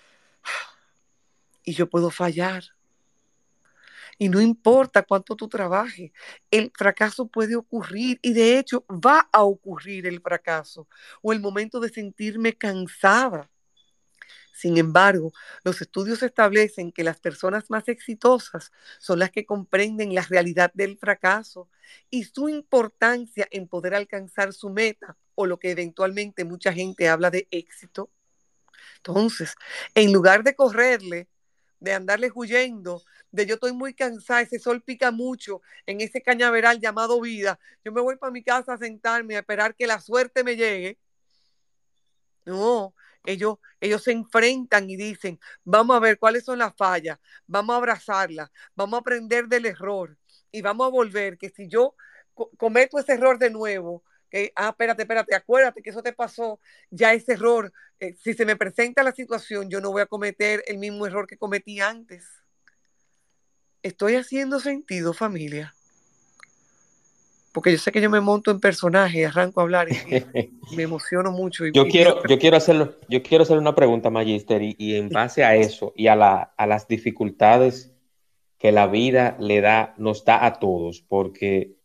Y yo puedo fallar. Y no importa cuánto tú trabajes, el fracaso puede ocurrir, y de hecho va a ocurrir el fracaso o el momento de sentirme cansada. Sin embargo, los estudios establecen que las personas más exitosas son las que comprenden la realidad del fracaso y su importancia en poder alcanzar su meta, o lo que eventualmente mucha gente habla de éxito. Entonces, en lugar de correrle, de andarle huyendo, de yo estoy muy cansada, ese sol pica mucho en ese cañaveral llamado vida, yo me voy para mi casa a sentarme a esperar que la suerte me llegue. No, ellos se enfrentan y dicen, vamos a ver cuáles son las fallas, vamos a abrazarlas, vamos a aprender del error y vamos a volver, que si yo cometo ese error de nuevo, espérate, acuérdate que eso te pasó, ya ese error, si se me presenta la situación, yo no voy a cometer el mismo error que cometí antes. ¿Estoy haciendo sentido, familia? Porque yo sé que yo me monto en personaje y arranco a hablar y me emociono mucho y pido... Yo quiero hacer una pregunta, Magister, y en base a eso y a las dificultades que la vida nos da a todos, porque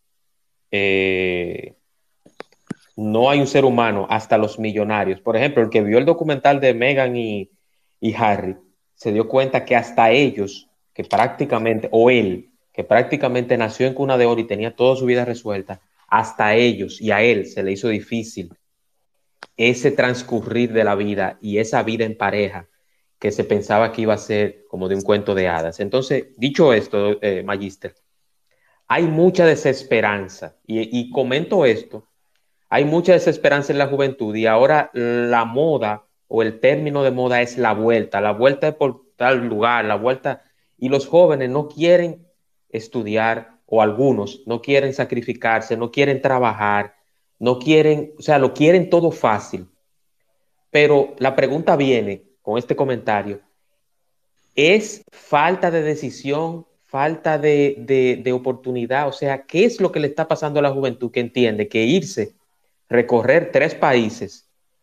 no hay un ser humano, hasta los millonarios. Por ejemplo, el que vio el documental de Meghan y Harry, se dio cuenta que hasta ellos, que prácticamente, o él, que prácticamente nació en cuna de oro y tenía toda su vida resuelta, hasta ellos y a él se le hizo difícil ese transcurrir de la vida y esa vida en pareja que se pensaba que iba a ser como de un cuento de hadas. Entonces, dicho esto, Magister, hay mucha desesperanza y comento esto, hay mucha desesperanza en la juventud y ahora la moda o el término de moda es la vuelta es por tal lugar, la vuelta, y los jóvenes no quieren estudiar, o algunos no quieren sacrificarse, no quieren trabajar, no quieren, o sea, lo quieren todo fácil. Pero la pregunta viene con este comentario: ¿es falta de decisión, falta de oportunidad? O sea, ¿qué es lo que le está pasando a la juventud que entiende que irse, recorrer 3 países,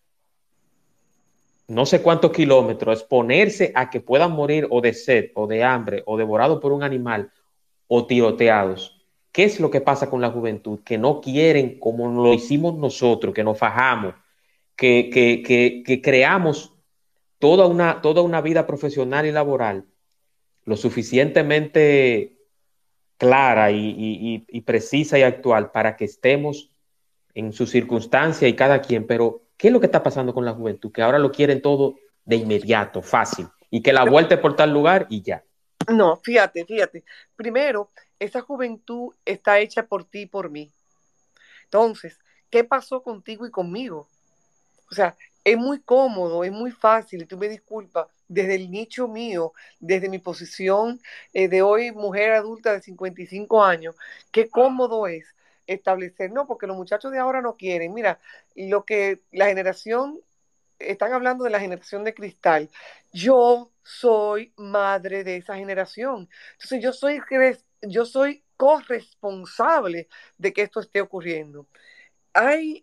no sé cuántos kilómetros, exponerse a que puedan morir o de sed o de hambre o devorados por un animal o tiroteados? ¿Qué es lo que pasa con la juventud? Que no quieren, como lo hicimos nosotros, que nos fajamos, que creamos toda una vida profesional y laboral lo suficientemente clara y precisa y actual para que estemos en su circunstancia y cada quien, pero ¿qué es lo que está pasando con la juventud? Que ahora lo quieren todo de inmediato, fácil, y que la vuelta es por tal lugar y ya. No, fíjate. Primero, esa juventud está hecha por ti y por mí. Entonces, ¿qué pasó contigo y conmigo? O sea, es muy cómodo, es muy fácil, y tú me disculpas, desde el nicho mío, desde mi posición de hoy, mujer adulta de 55 años, qué cómodo es establecer, no, porque los muchachos de ahora no quieren. Mira, lo que la generación están hablando de la generación de cristal. Yo soy madre de esa generación. Entonces yo soy corresponsable de que esto esté ocurriendo. Hay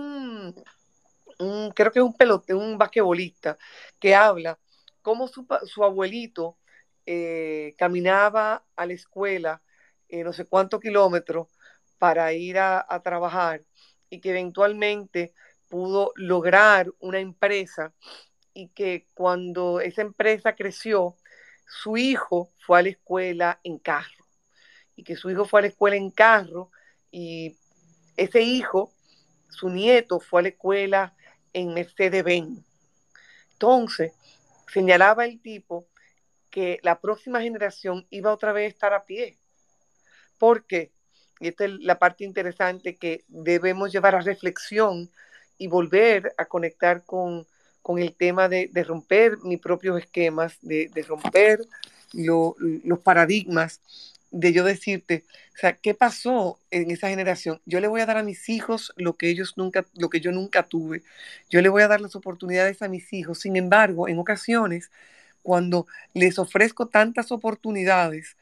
creo que es un basquetbolista que habla cómo su abuelito caminaba a la escuela no sé cuántos kilómetros para ir a trabajar y que eventualmente pudo lograr una empresa y que cuando esa empresa creció, su hijo fue a la escuela en carro y que su hijo fue a la escuela en carro y ese hijo, su nieto, fue a la escuela en Mercedes-Benz. Entonces, señalaba el tipo que la próxima generación iba otra vez a estar a pie. ¿Por qué? Y esta es la parte interesante que debemos llevar a reflexión y volver a conectar con el tema de romper mis propios esquemas, de romper los paradigmas, de yo decirte, o sea, ¿qué pasó en esa generación? Yo le voy a dar a mis hijos lo que yo nunca tuve. Yo le voy a dar las oportunidades a mis hijos. Sin embargo, en ocasiones, cuando les ofrezco tantas oportunidades,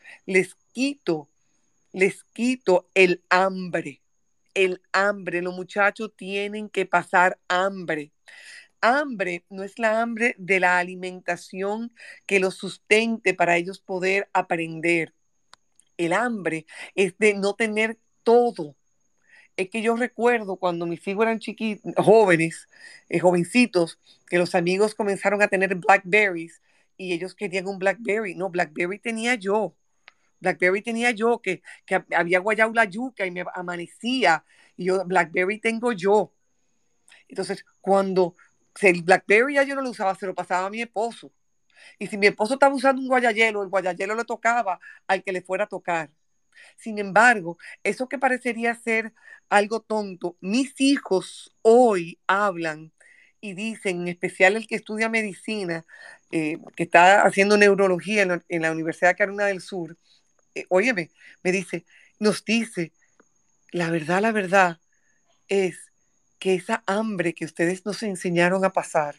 les quito el hambre. El hambre, los muchachos tienen que pasar hambre. Hambre no es la hambre de la alimentación que los sustente para ellos poder aprender. El hambre es de no tener todo. Es que yo recuerdo cuando mis hijos eran jóvenes, jovencitos, que los amigos comenzaron a tener Blackberries y ellos querían un Blackberry. No, Blackberry tenía yo. Blackberry tenía yo, que había guayado la yuca y me amanecía. Y yo, Blackberry tengo yo. Entonces, cuando el Blackberry ya yo no lo usaba, se lo pasaba a mi esposo. Y si mi esposo estaba usando un guayayelo, el guayayelo le tocaba al que le fuera a tocar. Sin embargo, eso que parecería ser algo tonto, mis hijos hoy hablan y dicen, en especial el que estudia medicina, que está haciendo neurología en la Universidad Carolina del Sur, óyeme, nos dice, la verdad es que esa hambre que ustedes nos enseñaron a pasar,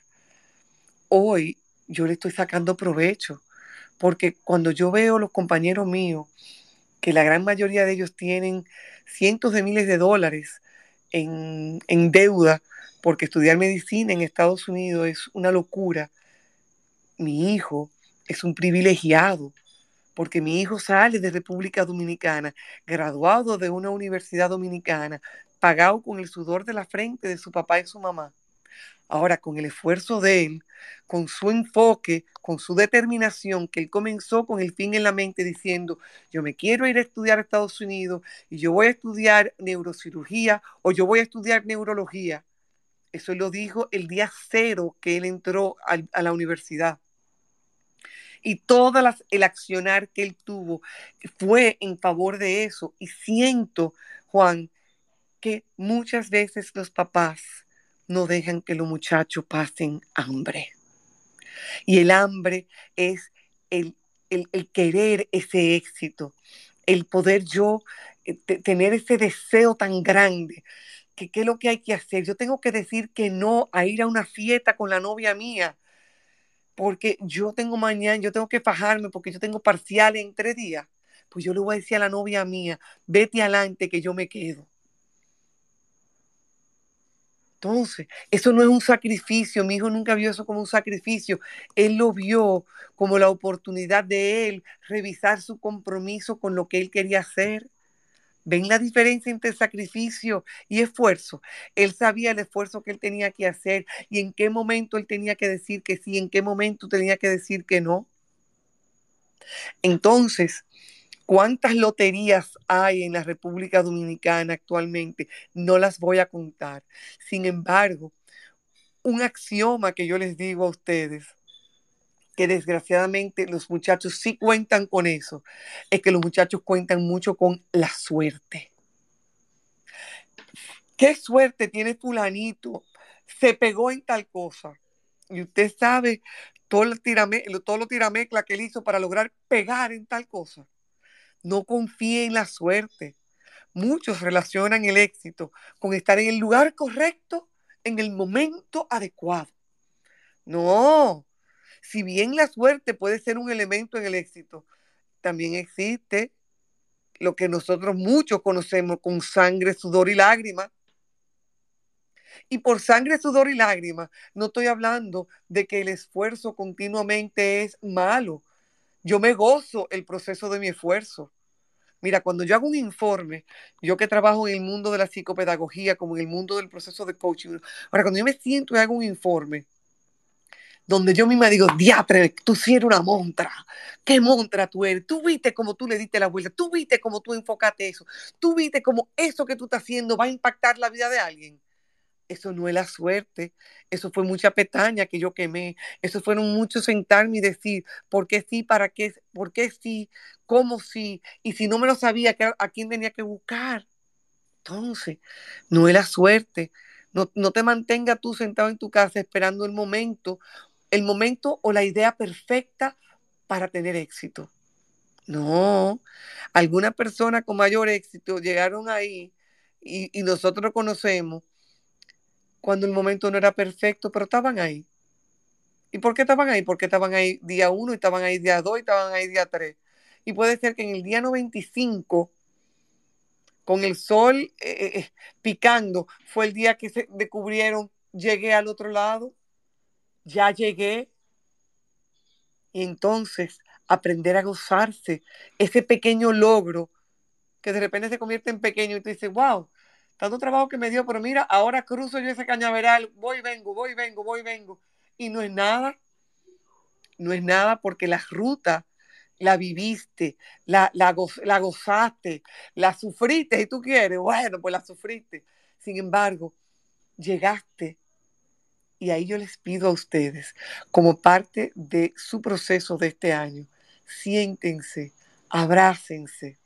hoy yo le estoy sacando provecho, porque cuando yo veo los compañeros míos, que la gran mayoría de ellos tienen cientos de miles de dólares en deuda, porque estudiar medicina en Estados Unidos es una locura, mi hijo es un privilegiado porque mi hijo sale de República Dominicana, graduado de una universidad dominicana, pagado con el sudor de la frente de su papá y su mamá. Ahora, con el esfuerzo de él, con su enfoque, con su determinación, que él comenzó con el fin en la mente diciendo, yo me quiero ir a estudiar a Estados Unidos y yo voy a estudiar neurocirugía o yo voy a estudiar neurología. Eso lo dijo el día cero que él entró a la universidad. Y todo el accionar que él tuvo fue en favor de eso. Y siento, Juan, que muchas veces los papás no dejan que los muchachos pasen hambre. Y el hambre es el querer ese éxito, el poder yo tener ese deseo tan grande. ¿Qué es lo que hay que hacer? Yo tengo que decir que no a ir a una fiesta con la novia mía porque yo tengo que fajarme porque yo tengo parciales en 3 días, pues yo le voy a decir a la novia mía, vete adelante que yo me quedo. Entonces, eso no es un sacrificio, mi hijo nunca vio eso como un sacrificio, él lo vio como la oportunidad de él revisar su compromiso con lo que él quería hacer. ¿Ven la diferencia entre sacrificio y esfuerzo? Él sabía el esfuerzo que él tenía que hacer y en qué momento él tenía que decir que sí, en qué momento tenía que decir que no. Entonces, ¿cuántas loterías hay en la República Dominicana actualmente? No las voy a contar. Sin embargo, un axioma que yo les digo a ustedes, que desgraciadamente los muchachos sí cuentan con eso, es que los muchachos cuentan mucho con la suerte. ¿Qué suerte tiene fulanito? Se pegó en tal cosa. Y usted sabe todo lo tiramecla que él hizo para lograr pegar en tal cosa. No confíe en la suerte. Muchos relacionan el éxito con estar en el lugar correcto, en el momento adecuado. No. Si bien la suerte puede ser un elemento en el éxito, también existe lo que nosotros muchos conocemos con sangre, sudor y lágrimas. Y por sangre, sudor y lágrimas, no estoy hablando de que el esfuerzo continuamente es malo. Yo me gozo el proceso de mi esfuerzo. Mira, cuando yo hago un informe, yo que trabajo en el mundo de la psicopedagogía, como en el mundo del proceso de coaching, ahora cuando yo me siento y hago un informe, donde yo misma digo, diatre, tú sí eres una montra. ¿Qué montra tú eres? Tú viste cómo tú le diste la vuelta, tú viste cómo tú enfocaste eso, tú viste cómo eso que tú estás haciendo va a impactar la vida de alguien. Eso no es la suerte, eso fue mucha pestaña que yo quemé, eso fueron muchos sentarme y decir, ¿por qué sí? ¿Para qué? ¿Por qué sí? ¿Cómo sí? Y si no me lo sabía, ¿a quién tenía que buscar? Entonces, no es la suerte. No, no te mantengas tú sentado en tu casa esperando el momento o la idea perfecta para tener éxito. No, algunas personas con mayor éxito llegaron ahí y nosotros lo conocemos cuando el momento no era perfecto, pero estaban ahí. ¿Y por qué estaban ahí? Porque estaban ahí día 1 y estaban ahí día 2 y estaban ahí día 3. Y puede ser que en el día 95, con el sol picando, fue el día que se descubrieron, llegué al otro lado, ya llegué. Y entonces aprender a gozarse ese pequeño logro que de repente se convierte en pequeño y tú dices, wow, tanto trabajo que me dio, pero mira, ahora cruzo yo ese cañaveral, voy, vengo, voy, vengo, voy, vengo. Y no es nada, no es nada porque la ruta la viviste, la gozaste, la sufriste, si tú quieres, bueno, pues la sufriste. Sin embargo, llegaste y ahí yo les pido a ustedes, como parte de su proceso de este año, siéntense, abrácense,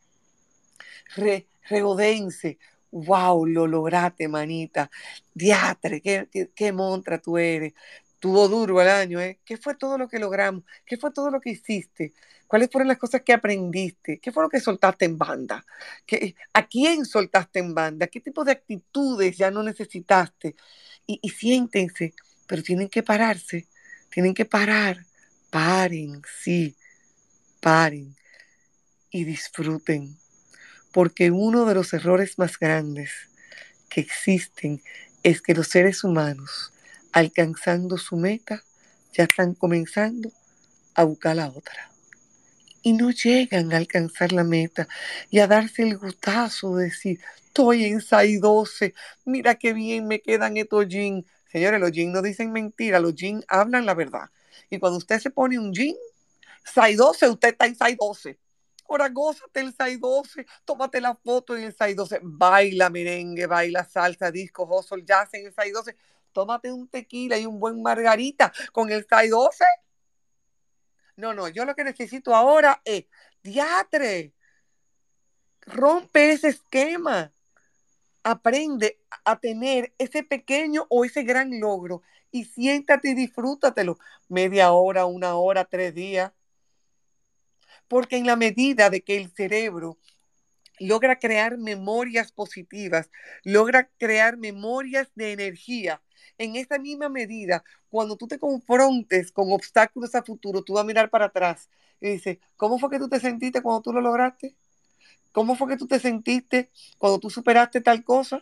regodéense. Wow, lo lograste, manita. Diatre, qué montra tú eres. Tuvo duro el año, ¿eh? ¿Qué fue todo lo que logramos? ¿Qué fue todo lo que hiciste? ¿Cuáles fueron las cosas que aprendiste? ¿Qué fue lo que soltaste en banda? ¿A quién soltaste en banda? ¿Qué tipo de actitudes ya no necesitaste? Y siéntense, pero tienen que pararse, tienen que parar. Paren, sí, paren y disfruten. Porque uno de los errores más grandes que existen es que los seres humanos, alcanzando su meta, ya están comenzando a buscar la otra. Y no llegan a alcanzar la meta y a darse el gustazo de decir, estoy en size 12, mira qué bien me quedan estos jeans. Señores, los jeans no dicen mentira, los jeans hablan la verdad. Y cuando usted se pone un jean, size 12, usted está en size 12. Ahora gózate el size 12, tómate la foto en el size 12, baila merengue, baila salsa, disco, hustle, jazz en el size 12, tómate un tequila y un buen margarita con el size 12. No, yo lo que necesito ahora es, diatre, rompe ese esquema, aprende a tener ese pequeño o ese gran logro y siéntate y disfrútatelo, media hora, 1 hora, 3 días. Porque en la medida de que el cerebro logra crear memorias positivas, logra crear memorias de energía, en esa misma medida, cuando tú te confrontes con obstáculos a futuro, tú vas a mirar para atrás y dices, ¿cómo fue que tú te sentiste cuando tú lo lograste? ¿Cómo fue que tú te sentiste cuando tú superaste tal cosa?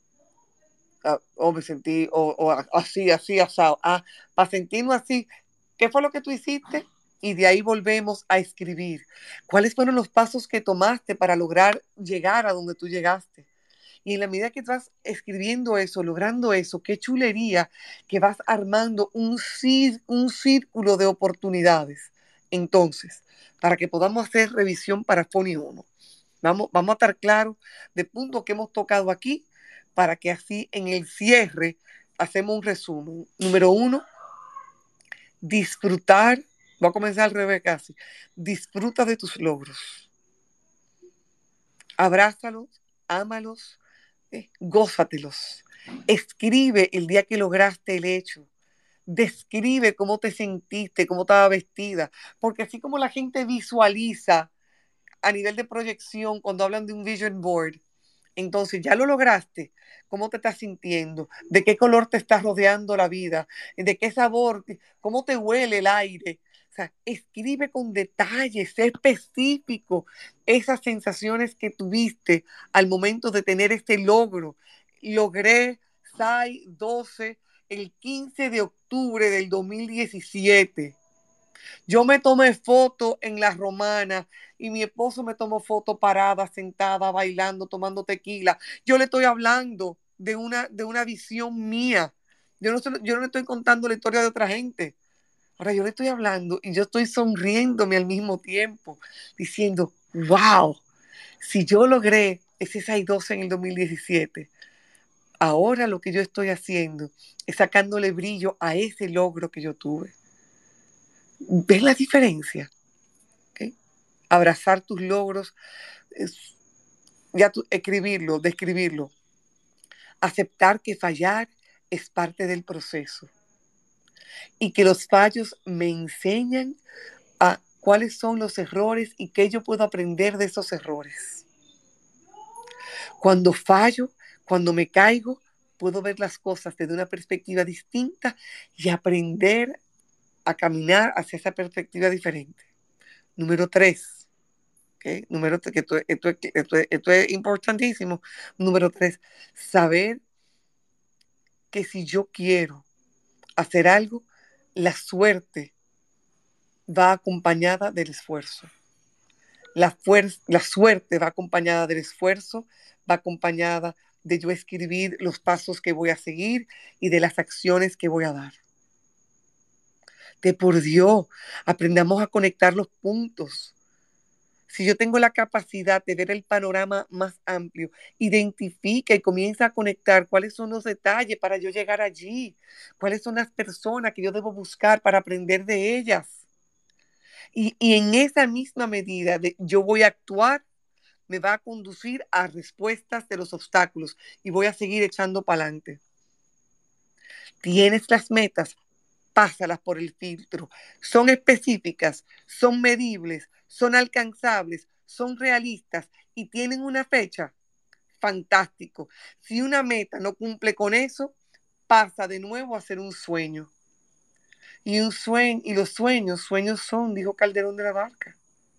Me sentí, así, asado. Para sentirnos así, ¿qué fue lo que tú hiciste? Y de ahí volvemos a escribir. ¿Cuáles fueron los pasos que tomaste para lograr llegar a donde tú llegaste? Y en la medida que vas escribiendo eso, logrando eso, qué chulería que vas armando un círculo de oportunidades. Entonces, para que podamos hacer revisión para FONI 1, vamos a estar claros de puntos que hemos tocado aquí para que así en el cierre hacemos un resumen. Número 1, disfrutar. Voy a comenzar al revés casi. Disfruta de tus logros. Abrázalos, ámalos, gózatelos. Escribe el día que lograste el hecho. Describe cómo te sentiste, cómo estaba vestida. Porque así como la gente visualiza a nivel de proyección cuando hablan de un vision board, Entonces, ya lo lograste. ¿Cómo te estás sintiendo? ¿De qué color te está rodeando la vida? ¿De qué sabor? ¿Cómo te huele el aire? O sea, escribe con detalles, sé específico esas sensaciones que tuviste al momento de tener este logro. Logré SAI 12 el 15 de octubre del 2017. Yo me tomé foto en La Romana y mi esposo me tomó foto parada, sentada, bailando, tomando tequila. Yo le estoy hablando de una visión mía. Yo no le estoy contando la historia de otra gente. Ahora yo le estoy hablando y yo estoy sonriéndome al mismo tiempo, diciendo, wow, si yo logré ese 612 en el 2017, ahora lo que yo estoy haciendo es sacándole brillo a ese logro que yo tuve. ¿Ves la diferencia? ¿Okay? Abrazar tus logros, escribirlo, describirlo. Aceptar que fallar es parte del proceso y que los fallos me enseñan a cuáles son los errores y qué yo puedo aprender de esos errores. Cuando fallo, cuando me caigo, puedo ver las cosas desde una perspectiva distinta y aprender a caminar hacia esa perspectiva diferente. Número 3. ¿Okay? Esto es importantísimo. Número 3. Saber que si yo quiero hacer algo, la suerte va acompañada del esfuerzo. La suerte va acompañada del esfuerzo, va acompañada de yo escribir los pasos que voy a seguir y de las acciones que voy a dar. De por Dios, aprendamos a conectar los puntos. Si yo tengo la capacidad de ver el panorama más amplio, identifica y comienza a conectar cuáles son los detalles para yo llegar allí, cuáles son las personas que yo debo buscar para aprender de ellas. Y en esa misma medida yo voy a actuar, me va a conducir a respuestas de los obstáculos y voy a seguir echando para adelante. Tienes las metas, pásalas por el filtro. Son específicas, son medibles, son alcanzables, son realistas y tienen una fecha. Fantástico. Si una meta no cumple con eso, pasa de nuevo a ser un sueño. Y los sueños son, dijo Calderón de la Barca.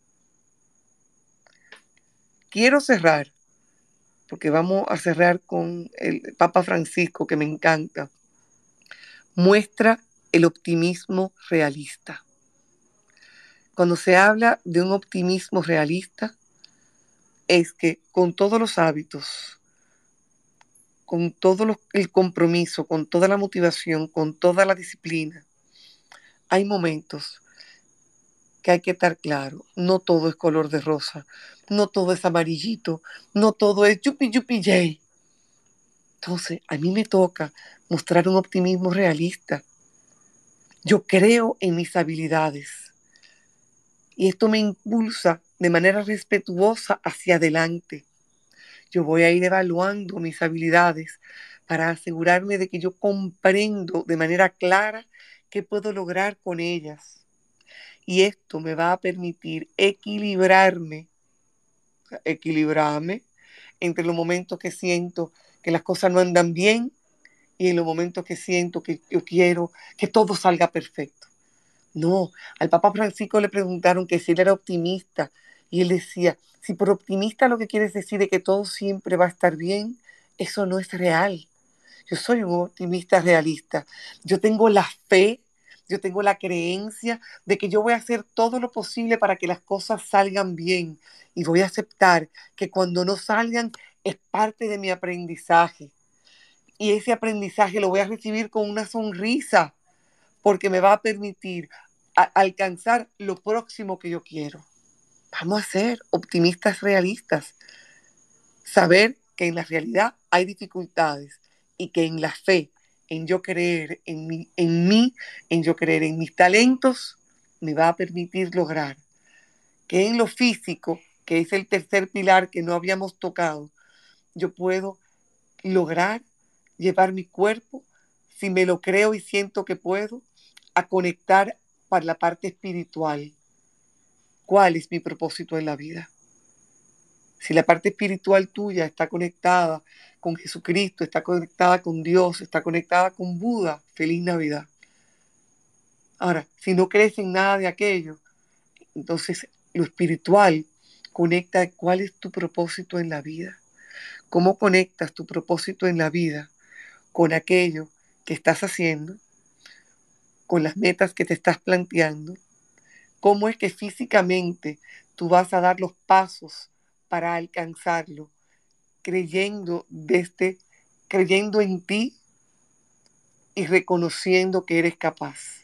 Quiero cerrar, porque vamos a cerrar con el Papa Francisco, que me encanta. Muestra el optimismo realista. Cuando se habla de un optimismo realista, es que con todos los hábitos, con todo el compromiso, con toda la motivación, con toda la disciplina, hay momentos que hay que estar claro. No todo es color de rosa, no todo es amarillito, no todo es yupi yupi yay. Entonces, a mí me toca mostrar un optimismo realista. Yo creo en mis habilidades y esto me impulsa de manera respetuosa hacia adelante. Yo voy a ir evaluando mis habilidades para asegurarme de que yo comprendo de manera clara qué puedo lograr con ellas. Y esto me va a permitir equilibrarme entre los momentos que siento que las cosas no andan bien y en los momentos que siento que yo quiero que todo salga perfecto. No, al Papa Francisco le preguntaron que si él era optimista y él decía, si por optimista lo que quieres decir es que todo siempre va a estar bien, eso no es real. Yo soy un optimista realista. Yo tengo la fe, yo tengo la creencia de que yo voy a hacer todo lo posible para que las cosas salgan bien y voy a aceptar que cuando no salgan es parte de mi aprendizaje. Y ese aprendizaje lo voy a recibir con una sonrisa porque me va a permitir alcanzar lo próximo que yo quiero. Vamos a ser optimistas realistas. Saber que en la realidad hay dificultades y que en la fe, en yo creer en mí, en yo creer en mis talentos, me va a permitir lograr que en lo físico, que es el tercer pilar que no habíamos tocado, yo puedo lograr llevar mi cuerpo, si me lo creo y siento que puedo, a conectar para la parte espiritual. ¿Cuál es mi propósito en la vida? Si la parte espiritual tuya está conectada con Jesucristo, está conectada con Dios, está conectada con Buda, feliz Navidad. Ahora, si no crees en nada de aquello, entonces lo espiritual conecta cuál es tu propósito en la vida. ¿Cómo conectas tu propósito en la vida con aquello que estás haciendo, con las metas que te estás planteando? ¿Cómo es que físicamente tú vas a dar los pasos para alcanzarlo? Creyendo en ti y reconociendo que eres capaz.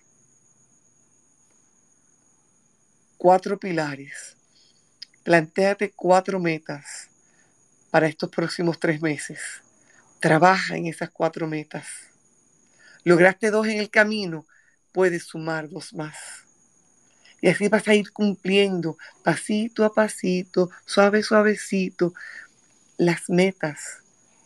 4 pilares. Plantéate 4 metas para estos próximos 3 meses. Trabaja en esas 4 metas. Lograste 2 en el camino, puedes sumar 2 más. Y así vas a ir cumpliendo pasito a pasito, suavecito, las metas.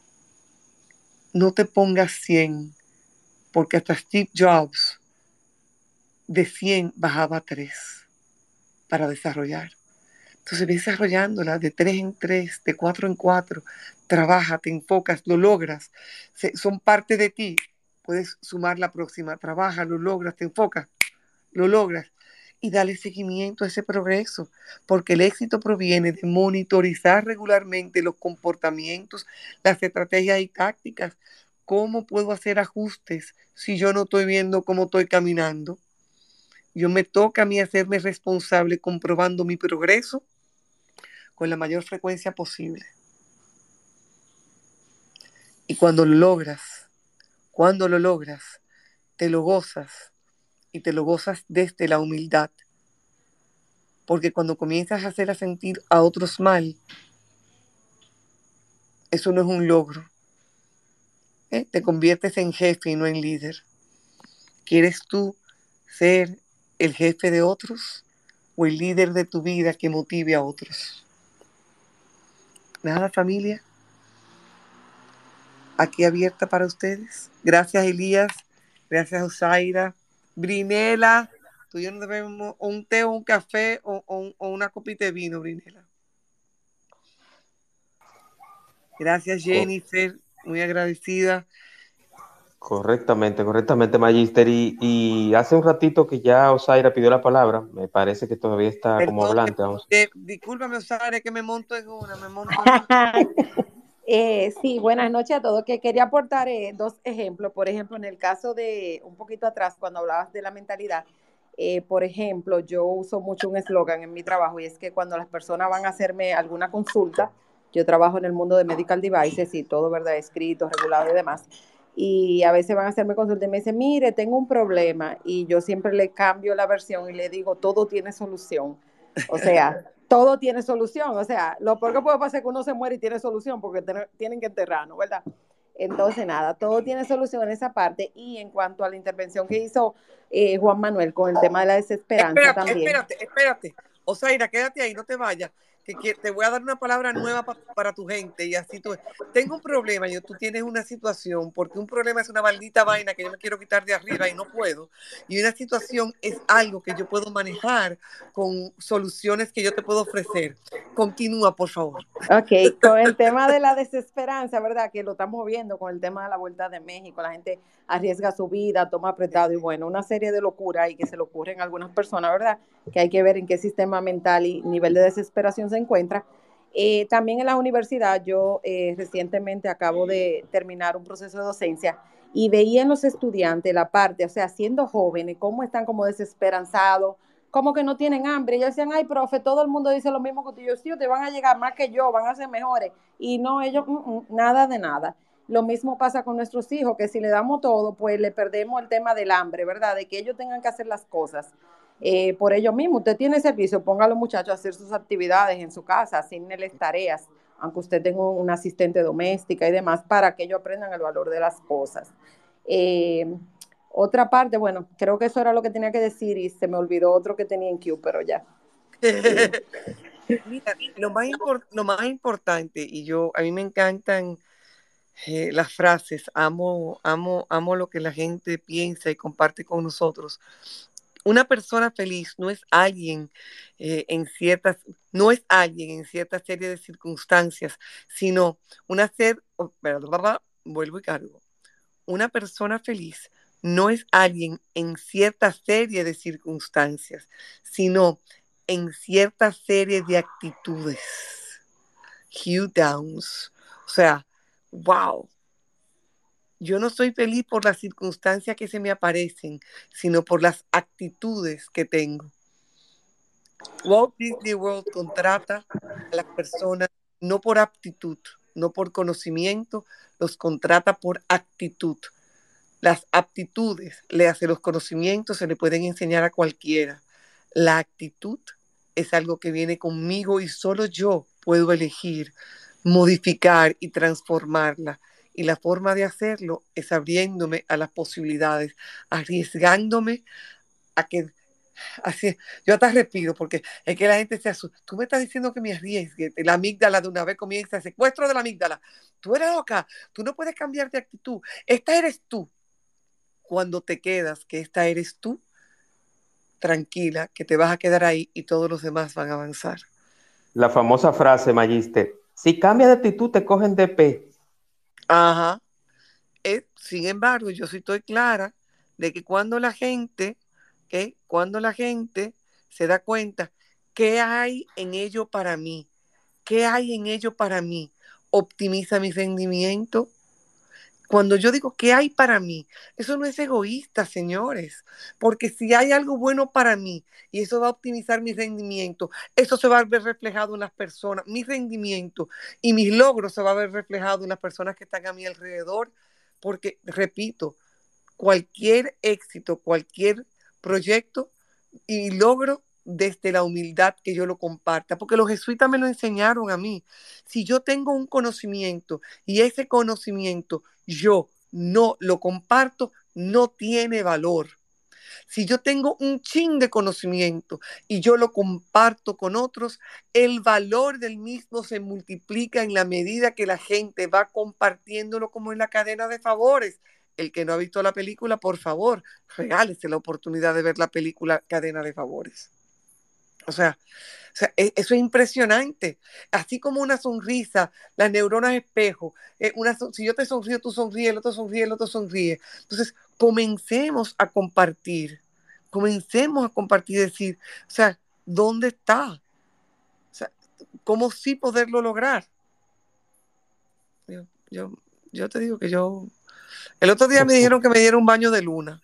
No te pongas 100, porque hasta Steve Jobs de 100 bajaba a 3 para desarrollar. Entonces ves desarrollándola de 3 en 3, de 4 en 4. Trabaja, te enfocas, lo logras. Son parte de ti. Puedes sumar la próxima. Trabaja, lo logras, te enfocas, lo logras. Y dale seguimiento a ese progreso, porque el éxito proviene de monitorizar regularmente los comportamientos, las estrategias y tácticas. ¿Cómo puedo hacer ajustes si yo no estoy viendo cómo estoy caminando? Me toca a mí hacerme responsable comprobando mi progreso con la mayor frecuencia posible. Y cuando lo logras, te lo gozas, y te lo gozas desde la humildad. Porque cuando comienzas a hacer sentir a otros mal, eso no es un logro. Te conviertes en jefe y no en líder. ¿Quieres tú ser el jefe de otros o el líder de tu vida que motive a otros? Nada, familia. Aquí abierta para ustedes. Gracias, Elías. Gracias, Osaira. Brinela, tú y yo nos debemos un té o un café o una copita de vino, Brinela. Gracias, Jennifer. Muy agradecida. Correctamente, Magister. Y hace un ratito que ya Osaira pidió la palabra, me parece que todavía está como Perdón, hablante. Vamos. discúlpame, Osaira, que me monto en una. Sí, buenas noches a todos. Que quería aportar 2 ejemplos. Por ejemplo, en el caso de un poquito atrás, cuando hablabas de la mentalidad, por ejemplo, yo uso mucho un eslogan en mi trabajo y es que cuando las personas van a hacerme alguna consulta, yo trabajo en el mundo de medical devices y todo, ¿verdad? Escrito, regulado y demás. Y a veces van a hacerme consulta y me dicen, mire, tengo un problema. Y yo siempre le cambio la versión y le digo, todo tiene solución. O sea, todo tiene solución. O sea, lo peor que puede pasar es que uno se muere y tiene solución porque tienen que enterrarnos, ¿verdad? Entonces, nada, todo tiene solución en esa parte. Y en cuanto a la intervención que hizo Juan Manuel con el tema de la desesperanza también. Espérate. Osaira, quédate ahí, no te vayas. Que te voy a dar una palabra nueva para tu gente y así tú. Tengo un problema, tú tienes una situación, porque un problema es una maldita vaina que yo me quiero quitar de arriba y no puedo. Y una situación es algo que yo puedo manejar con soluciones que yo te puedo ofrecer. Continúa, por favor. Ok, con el tema de la desesperanza, ¿verdad? Que lo estamos viendo con el tema de la Vuelta de México, la gente arriesga su vida, toma apretado y bueno, una serie de locuras y que se le ocurren a algunas personas, ¿verdad? Que hay que ver en qué sistema mental y nivel de desesperación se encuentra. También en la universidad, yo recientemente acabo de terminar un proceso de docencia y veía en los estudiantes la parte, o sea, siendo jóvenes, cómo están como desesperanzados, como que no tienen hambre. Ellos decían, ay, profe, todo el mundo dice lo mismo que tú. Yo, sí, te van a llegar más que yo, van a ser mejores. Y no, ellos, nada de nada. Lo mismo pasa con nuestros hijos, que si le damos todo, pues le perdemos el tema del hambre, ¿verdad? De que ellos tengan que hacer las cosas por ellos mismos. Usted tiene servicio, ponga a los muchachos a hacer sus actividades en su casa, asignenles tareas, aunque usted tenga un asistente doméstica y demás, para que ellos aprendan el valor de las cosas. Otra parte, creo que eso era lo que tenía que decir y se me olvidó otro que tenía en Q, pero ya. Mira, lo más importante, y a mí me encantan las frases, amo lo que la gente piensa y comparte con nosotros. Una persona feliz no es alguien en ciertas, no es alguien en cierta serie de circunstancias, sino vuelvo y cargo. Una persona feliz no es alguien en cierta serie de circunstancias, sino en cierta serie de actitudes. Hugh Downs. O sea, wow. Yo no soy feliz por las circunstancias que se me aparecen, sino por las actitudes que tengo. Walt Disney World contrata a las personas no por aptitud, no por conocimiento, los contrata por actitud. Las aptitudes, le hace los conocimientos, se le pueden enseñar a cualquiera. La actitud es algo que viene conmigo y solo yo puedo elegir, modificar y transformarla. Y la forma de hacerlo es abriéndome a las posibilidades, arriesgándome a que así, yo hasta respiro porque es que la gente se asusta. Tú me estás diciendo que me arriesgue. La amígdala de una vez comienza el secuestro de la amígdala. Tú eres loca, tú no puedes cambiar de actitud. Esta eres tú. Cuando te quedas, que esta eres tú, tranquila, que te vas a quedar ahí y todos los demás van a avanzar. La famosa frase, Magister, si cambia de actitud te cogen de pe. Ajá. Sin embargo, yo sí estoy clara de que cuando la gente se da cuenta, ¿qué hay en ello para mí? ¿Qué hay en ello para mí? Optimiza mi rendimiento. Cuando yo digo ¿qué hay para mí? Eso no es egoísta, señores, porque si hay algo bueno para mí y eso va a optimizar mi rendimiento, eso se va a ver reflejado en las personas, mi rendimiento y mis logros se va a ver reflejado en las personas que están a mi alrededor, porque, repito, cualquier éxito, cualquier proyecto y logro desde la humildad que yo lo comparta, porque los jesuitas me lo enseñaron a mí. Si yo tengo un conocimiento y ese conocimiento yo no lo comparto, no tiene valor. Si yo tengo un chin de conocimiento y yo lo comparto con otros, el valor del mismo se multiplica en la medida que la gente va compartiéndolo como en la cadena de favores. El que no ha visto la película, por favor, regálese la oportunidad de ver la película Cadena de Favores. O sea, eso es impresionante. Así como una sonrisa, las neuronas espejo. Si yo te sonrío, tú sonríes, el otro sonríe, el otro sonríe. Entonces, comencemos a compartir. Comencemos a compartir y decir, o sea, ¿dónde está? O sea, ¿cómo sí poderlo lograr? Yo te digo que el otro día me dijeron que me diera un baño de luna.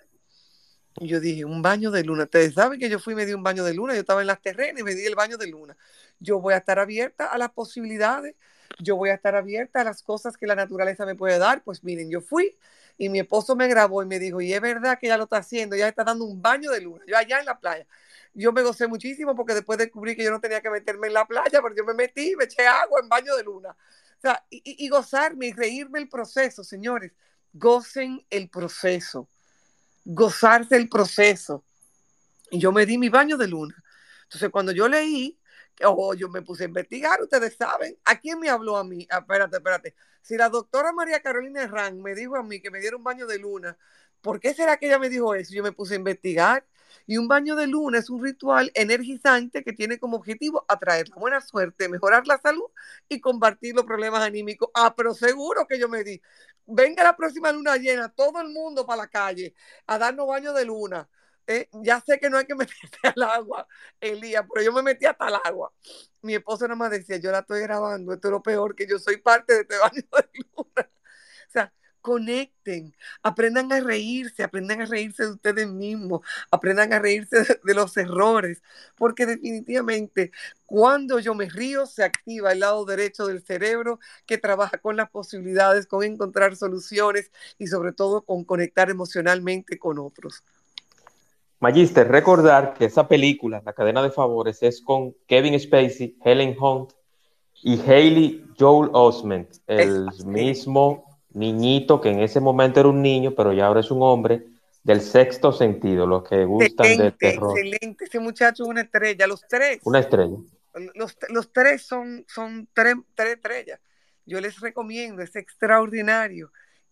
Y yo dije, un baño de luna. Ustedes saben que yo fui y me di un baño de luna. Yo estaba en las terrenas y me di el baño de luna. Yo voy a estar abierta a las posibilidades. Yo voy a estar abierta a las cosas que la naturaleza me puede dar. Pues miren, yo fui y mi esposo me grabó y me dijo, y es verdad que ella lo está haciendo. Ella está dando un baño de luna. Yo allá en la playa. Yo me gocé muchísimo porque después descubrí que yo no tenía que meterme en la playa, pero yo me metí, me eché agua en baño de luna. O sea, y gozarme y reírme el proceso, señores. Gocen el proceso. Gozarse el proceso. Y yo me di mi baño de luna. Entonces, cuando yo leí, yo me puse a investigar, ustedes saben, ¿a quién me habló a mí? Espérate. Si la doctora María Carolina Herrán me dijo a mí que me diera un baño de luna, ¿por qué será que ella me dijo eso? Yo me puse a investigar. Y un baño de luna es un ritual energizante que tiene como objetivo atraer la buena suerte, mejorar la salud y combatir los problemas anímicos. Pero seguro que yo me di. Venga la próxima luna llena, todo el mundo para la calle a darnos baño de luna. Ya sé que no hay que meterse al agua, Elías, pero yo me metí hasta el agua. Mi esposo nada más decía, yo la estoy grabando, esto es lo peor, que yo soy parte de este baño de luna. O sea, conecten, aprendan a reírse de ustedes mismos, aprendan a reírse de los errores, porque definitivamente cuando yo me río se activa el lado derecho del cerebro que trabaja con las posibilidades, con encontrar soluciones y sobre todo con conectar emocionalmente con otros. Magister, recordar que esa película, La Cadena de Favores, es con Kevin Spacey, Helen Hunt y Haley Joel Osment, el mismo niñito que en ese momento era un niño, pero ya ahora es un hombre, del Sexto Sentido, los que gustan del terror. Excelente, ese muchacho es una estrella, los tres. Una estrella. Los tres son tres estrellas. Yo les recomiendo, es extraordinario.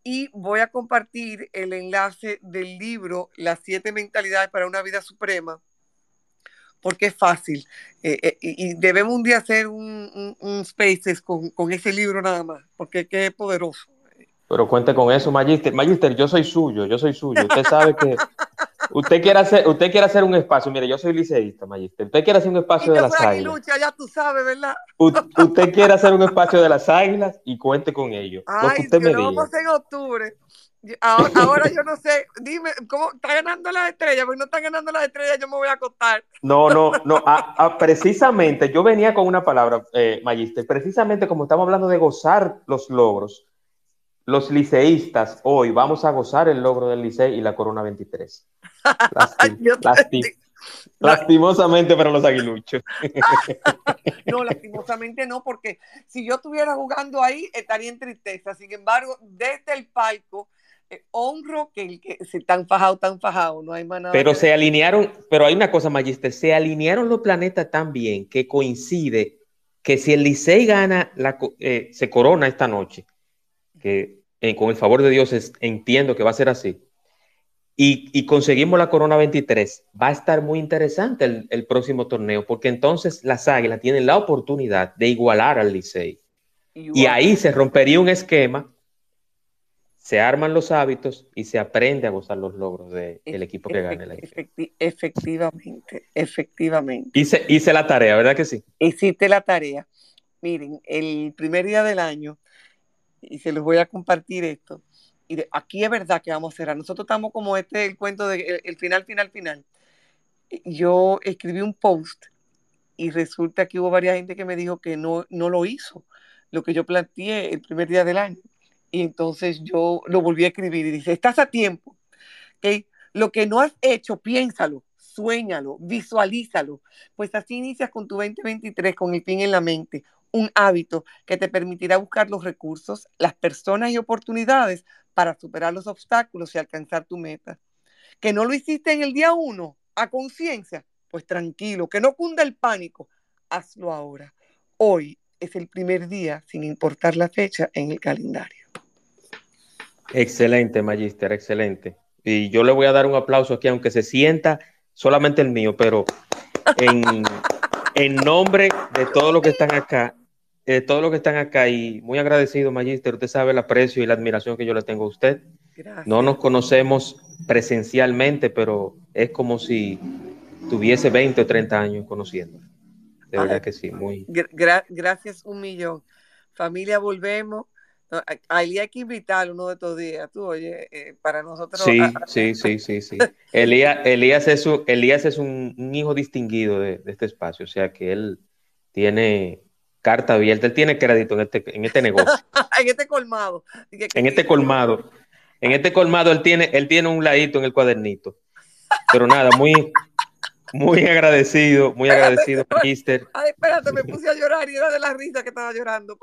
Y voy a compartir el enlace del libro Las 7 mentalidades para una vida suprema, porque es fácil. Y debemos un día hacer un Spaces con ese libro nada más, porque es poderoso. Pero cuente con eso, Magister. Magister, yo soy suyo. Usted sabe que usted quiere hacer un espacio. Mire, yo soy liceísta, Magister. Usted quiere hacer un Y espacio de yo las soy águilas. aguilucha, ya tú sabes, ¿verdad? Usted quiere hacer un espacio de las águilas y cuente con ello. Lo que Ay, usted Dios, me lo vamos a diga. hacer en octubre. Ahora yo no sé, dime, ¿cómo está ganando las estrellas? Porque no están ganando las estrellas, yo me voy a acostar. No. Precisamente, yo venía con una palabra, Magister. Precisamente como estamos hablando de gozar los logros, los liceístas hoy vamos a gozar el logro del Licey y la Corona 23. Yo te- no, Lastimosamente para los aguiluchos. no, lastimosamente no, porque si yo estuviera jugando ahí, estaría en tristeza. Sin embargo, desde el palco, honro que el que se tan fajado, no hay más nada que Pero se decir. alinearon, pero hay una cosa, Magister, se alinearon los planetas tan bien que coincide que si el Licey gana, se corona esta noche, que con el favor de Dios entiendo que va a ser así, y conseguimos la Corona 23, va a estar muy interesante el próximo torneo, porque entonces las Águilas tienen la oportunidad de igualar al Licey. Y Igual. ahí se rompería un esquema, se arman los hábitos y se aprende a gozar los logros del equipo que gane la Licey. Efectivamente. Hice la tarea, ¿verdad que sí? Hiciste la tarea. Miren, el primer día del año, y se los voy a compartir esto, aquí es verdad que vamos a cerrar. Nosotros estamos como el cuento de el final. Yo escribí un post y resulta que hubo varias gente que me dijo que no lo hizo, lo que yo planteé el primer día del año. Y entonces yo lo volví a escribir y dice, estás a tiempo, ¿ok? Lo que no has hecho, piénsalo, suéñalo, visualízalo, pues así inicias con tu 2023 con el fin en la mente, un hábito que te permitirá buscar los recursos, las personas y oportunidades para superar los obstáculos y alcanzar tu meta. Que no lo hiciste en el día 1, a conciencia, pues tranquilo, que no cunda el pánico, hazlo ahora. Hoy es el primer día sin importar la fecha en el calendario. Excelente, Magister, excelente. Y yo le voy a dar un aplauso aquí, aunque se sienta solamente el mío, pero en nombre de todos los que están acá, y muy agradecido, Magister, usted sabe el aprecio y la admiración que yo le tengo a usted. Gracias. No nos conocemos presencialmente, pero es como si tuviese 20 o 30 años conociendo. De verdad que sí, muy. Gracias un millón. Familia, volvemos. Ahí hay que invitar uno de estos días, tú, oye, para nosotros. Sí. Elías es un hijo distinguido de este espacio, o sea que él tiene carta abierta, él tiene crédito en este negocio. En este colmado. En este colmado él tiene un ladito en el cuadernito. Pero nada, muy agradecido, Magister. Ay, espérate, me puse a llorar y era de la risa que estaba llorando.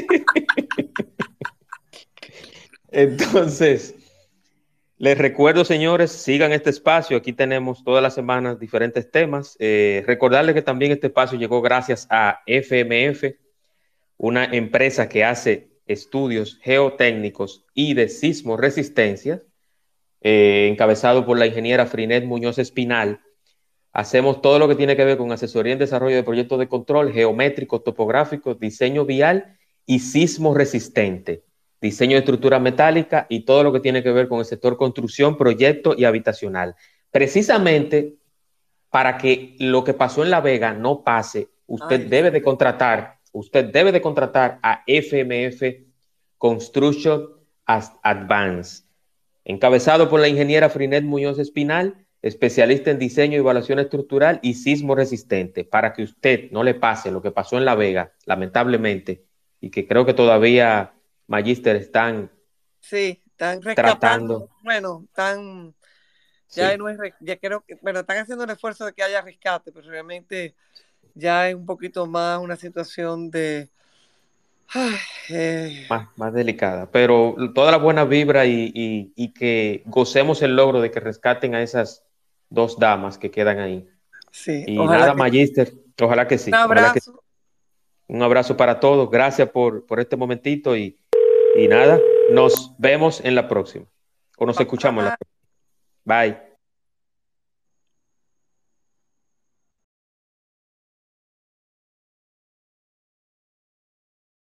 Entonces, les recuerdo, señores, sigan este espacio. Aquí tenemos todas las semanas diferentes temas. Recordarles que también este espacio llegó gracias a FMF, una empresa que hace estudios geotécnicos y de sismo resistencia, encabezado por la ingeniera Frinet Muñoz Espinal. Hacemos todo lo que tiene que ver con asesoría en desarrollo de proyectos de control, geométricos, topográficos, diseño vial y sismo resistente, diseño de estructura metálica y todo lo que tiene que ver con el sector construcción, proyecto y habitacional. Precisamente para que lo que pasó en La Vega no pase, usted debe de contratar a FMF Construction Advance, encabezado por la ingeniera Frinet Muñoz Espinal, especialista en diseño y evaluación estructural y sismo resistente, para que usted no le pase lo que pasó en La Vega, lamentablemente, y que creo que todavía, Magister, están rescatando. Tratando. Bueno, ya no es, ya creo que, bueno, están haciendo un esfuerzo de que haya rescate, pero realmente ya es un poquito más una situación de más delicada, pero toda la buena vibra y que gocemos el logro de que rescaten a esas dos damas que quedan ahí. Sí, y nada, Magister, ojalá que sí. Un abrazo. Un abrazo para todos, gracias por este momentito y nada, Nos vemos en la próxima. O nos escuchamos en la próxima. Bye.